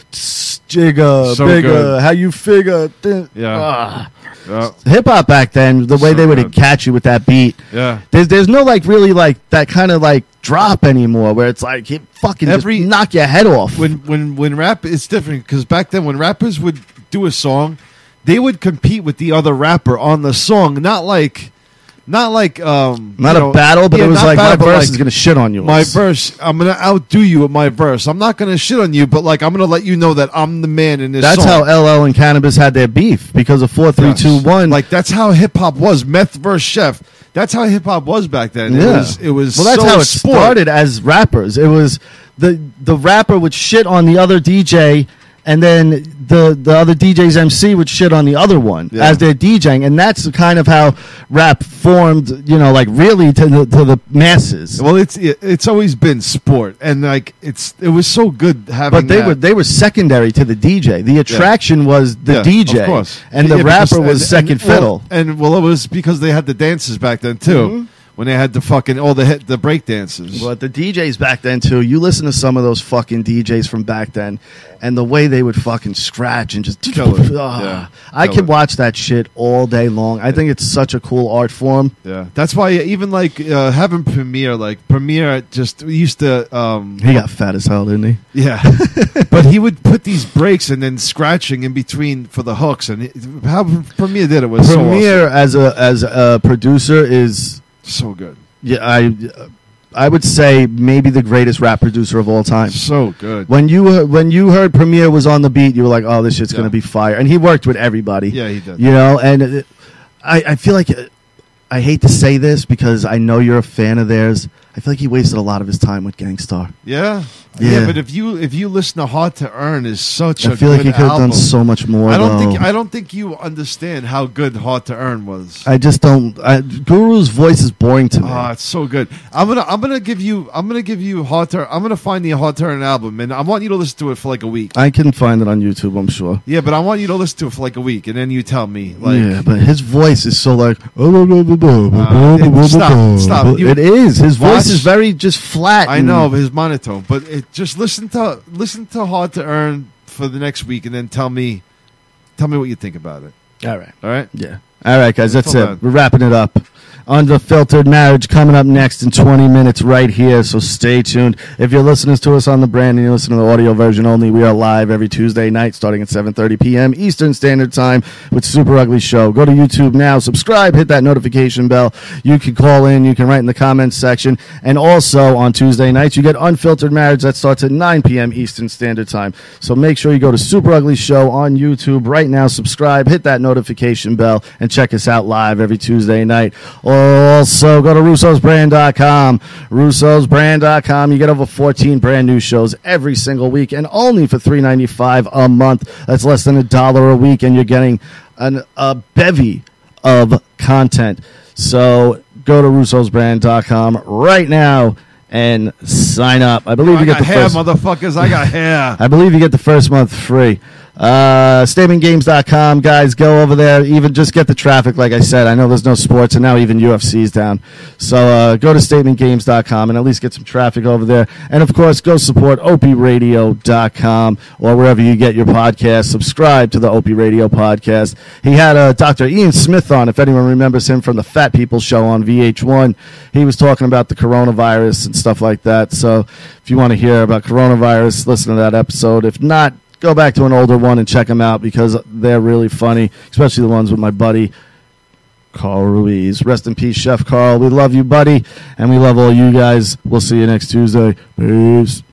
jigga, So bigger, good. how you figure. Yeah. Yeah. Hip hop back then, the way So they would good. catch you with that beat. Yeah. There's there's no like really like that kind of like drop anymore where it's like it fucking Every- just knock your head off. when when when rap it's different because back then when rappers would do a song, they would compete with the other rapper on the song, not like not like um Not you a know- battle, but yeah, it was not like battle, my but verse like, is gonna shit on you. my verse, I'm gonna outdo you with my verse. I'm not gonna shit on you, but like I'm gonna let you know that I'm the man in this That's song. how L L and Cannabis had their beef because of four, three, Yes. two, one. Like that's how hip hop was. Meth versus Chef. That's how hip hop was back then. It yeah, was. It was. well, that's so how it sport. started as rappers. It was the the rapper would shit on the other D J, and then the the other D J's M C would shit on the other one Yeah. as they're DJing, and that's kind of how rap formed. You know, like really to the to the masses. Well, it's it, it's always been sport, and like it's it was so good having. But they that. were they were secondary to the D J. The attraction was the Yeah, D J, of course. and the Yeah, rapper because- was and- second and- fiddle. Well, and well, it was because they had the dances back then too. Mm-hmm. When they had the fucking all the hit, the break dances. But the D Js back then too, you listen to some of those fucking D Js from back then, and the way they would fucking scratch and just Kill it. Ah, Yeah, I kill could it. watch that shit all day long. I think it's such a cool art form. Yeah, that's why even like uh, having Premiere, like Premiere, just used to. Um, He got fat as hell, didn't he? Yeah, but he would put these breaks and then scratching in between for the hooks, and it, how Premiere did it was so Premiere awesome. as a as a producer is so good, yeah I I would say maybe the greatest rap producer of all time. so good. When you heard- when you heard Premiere was on the beat, you were like, "Oh, this shit's Yeah. gonna be fire." And he worked with everybody. Yeah, he did. You know, and it, I I feel like uh, I hate to say this because I know you're a fan of theirs. I feel like he wasted a lot of his time with Gangstar. Yeah? Yeah. yeah, but if you if you listen to Hard to Earn, is such I a feel good like he could have album. done so much more. I don't though. think I don't think you understand how good Hard to Earn was. I just don't. I, Guru's voice is boring to me. Ah, it's so good. I'm gonna I'm gonna give you I'm gonna give you Hard to I'm gonna find the Hard to Earn album, and I want you to listen to it for like a week. I can find it on YouTube, I'm sure. Yeah, but I want you to listen to it for like a week, and then you tell me. Like, yeah, but his voice is so like. Uh, stop, stop. You- it is. His voice Watch- is very just flat. I and- know his monotone, but it, just listen to listen to Hard to Earn for the next week, and then tell me tell me what you think about it. All right. All right. Yeah. All right, guys. That's Hold it. on. We're wrapping it up. Unfiltered Marriage coming up next in twenty minutes right here, so stay tuned. If you're listening to us on the brand and you're listening to the audio version only, we are live every Tuesday night starting at seven thirty p.m. Eastern Standard Time with Super Ugly Show. Go to YouTube now, subscribe, hit that notification bell. You can call in, you can write in the comments section, and also on Tuesday nights you get Unfiltered Marriage that starts at nine p.m. Eastern Standard Time. So make sure you go to Super Ugly Show on YouTube right now, subscribe, hit that notification bell, and check us out live every Tuesday night. Also, go to russos brand dot com. russos brand dot com. You get over fourteen brand new shows every single week, and only for three dollars and ninety-five cents a month. That's less than a dollar a week, and you're getting an, a bevy of content. So go to russos brand dot com right now and sign up. I believe I you get got the hair, first. motherfuckers. I got hair. I believe you get the first month free. Uh, statement games dot com, guys, go over there. Even just get the traffic, like I said. I know there's no sports, and now even U F C's down. So uh, go to statement games dot com and at least get some traffic over there. And, of course, go support opie radio dot com or wherever you get your podcast. Subscribe to the Opie Radio podcast. He had uh, Doctor Ian Smith on, if anyone remembers him from the Fat People Show on V H one. He was talking about the coronavirus and stuff like that. So if you want to hear about coronavirus, listen to that episode. If not, go back to an older one and check them out because they're really funny, especially the ones with my buddy, Carl Ruiz. Rest in peace, Chef Carl. We love you, buddy, and we love all you guys. We'll see you next Tuesday. Peace.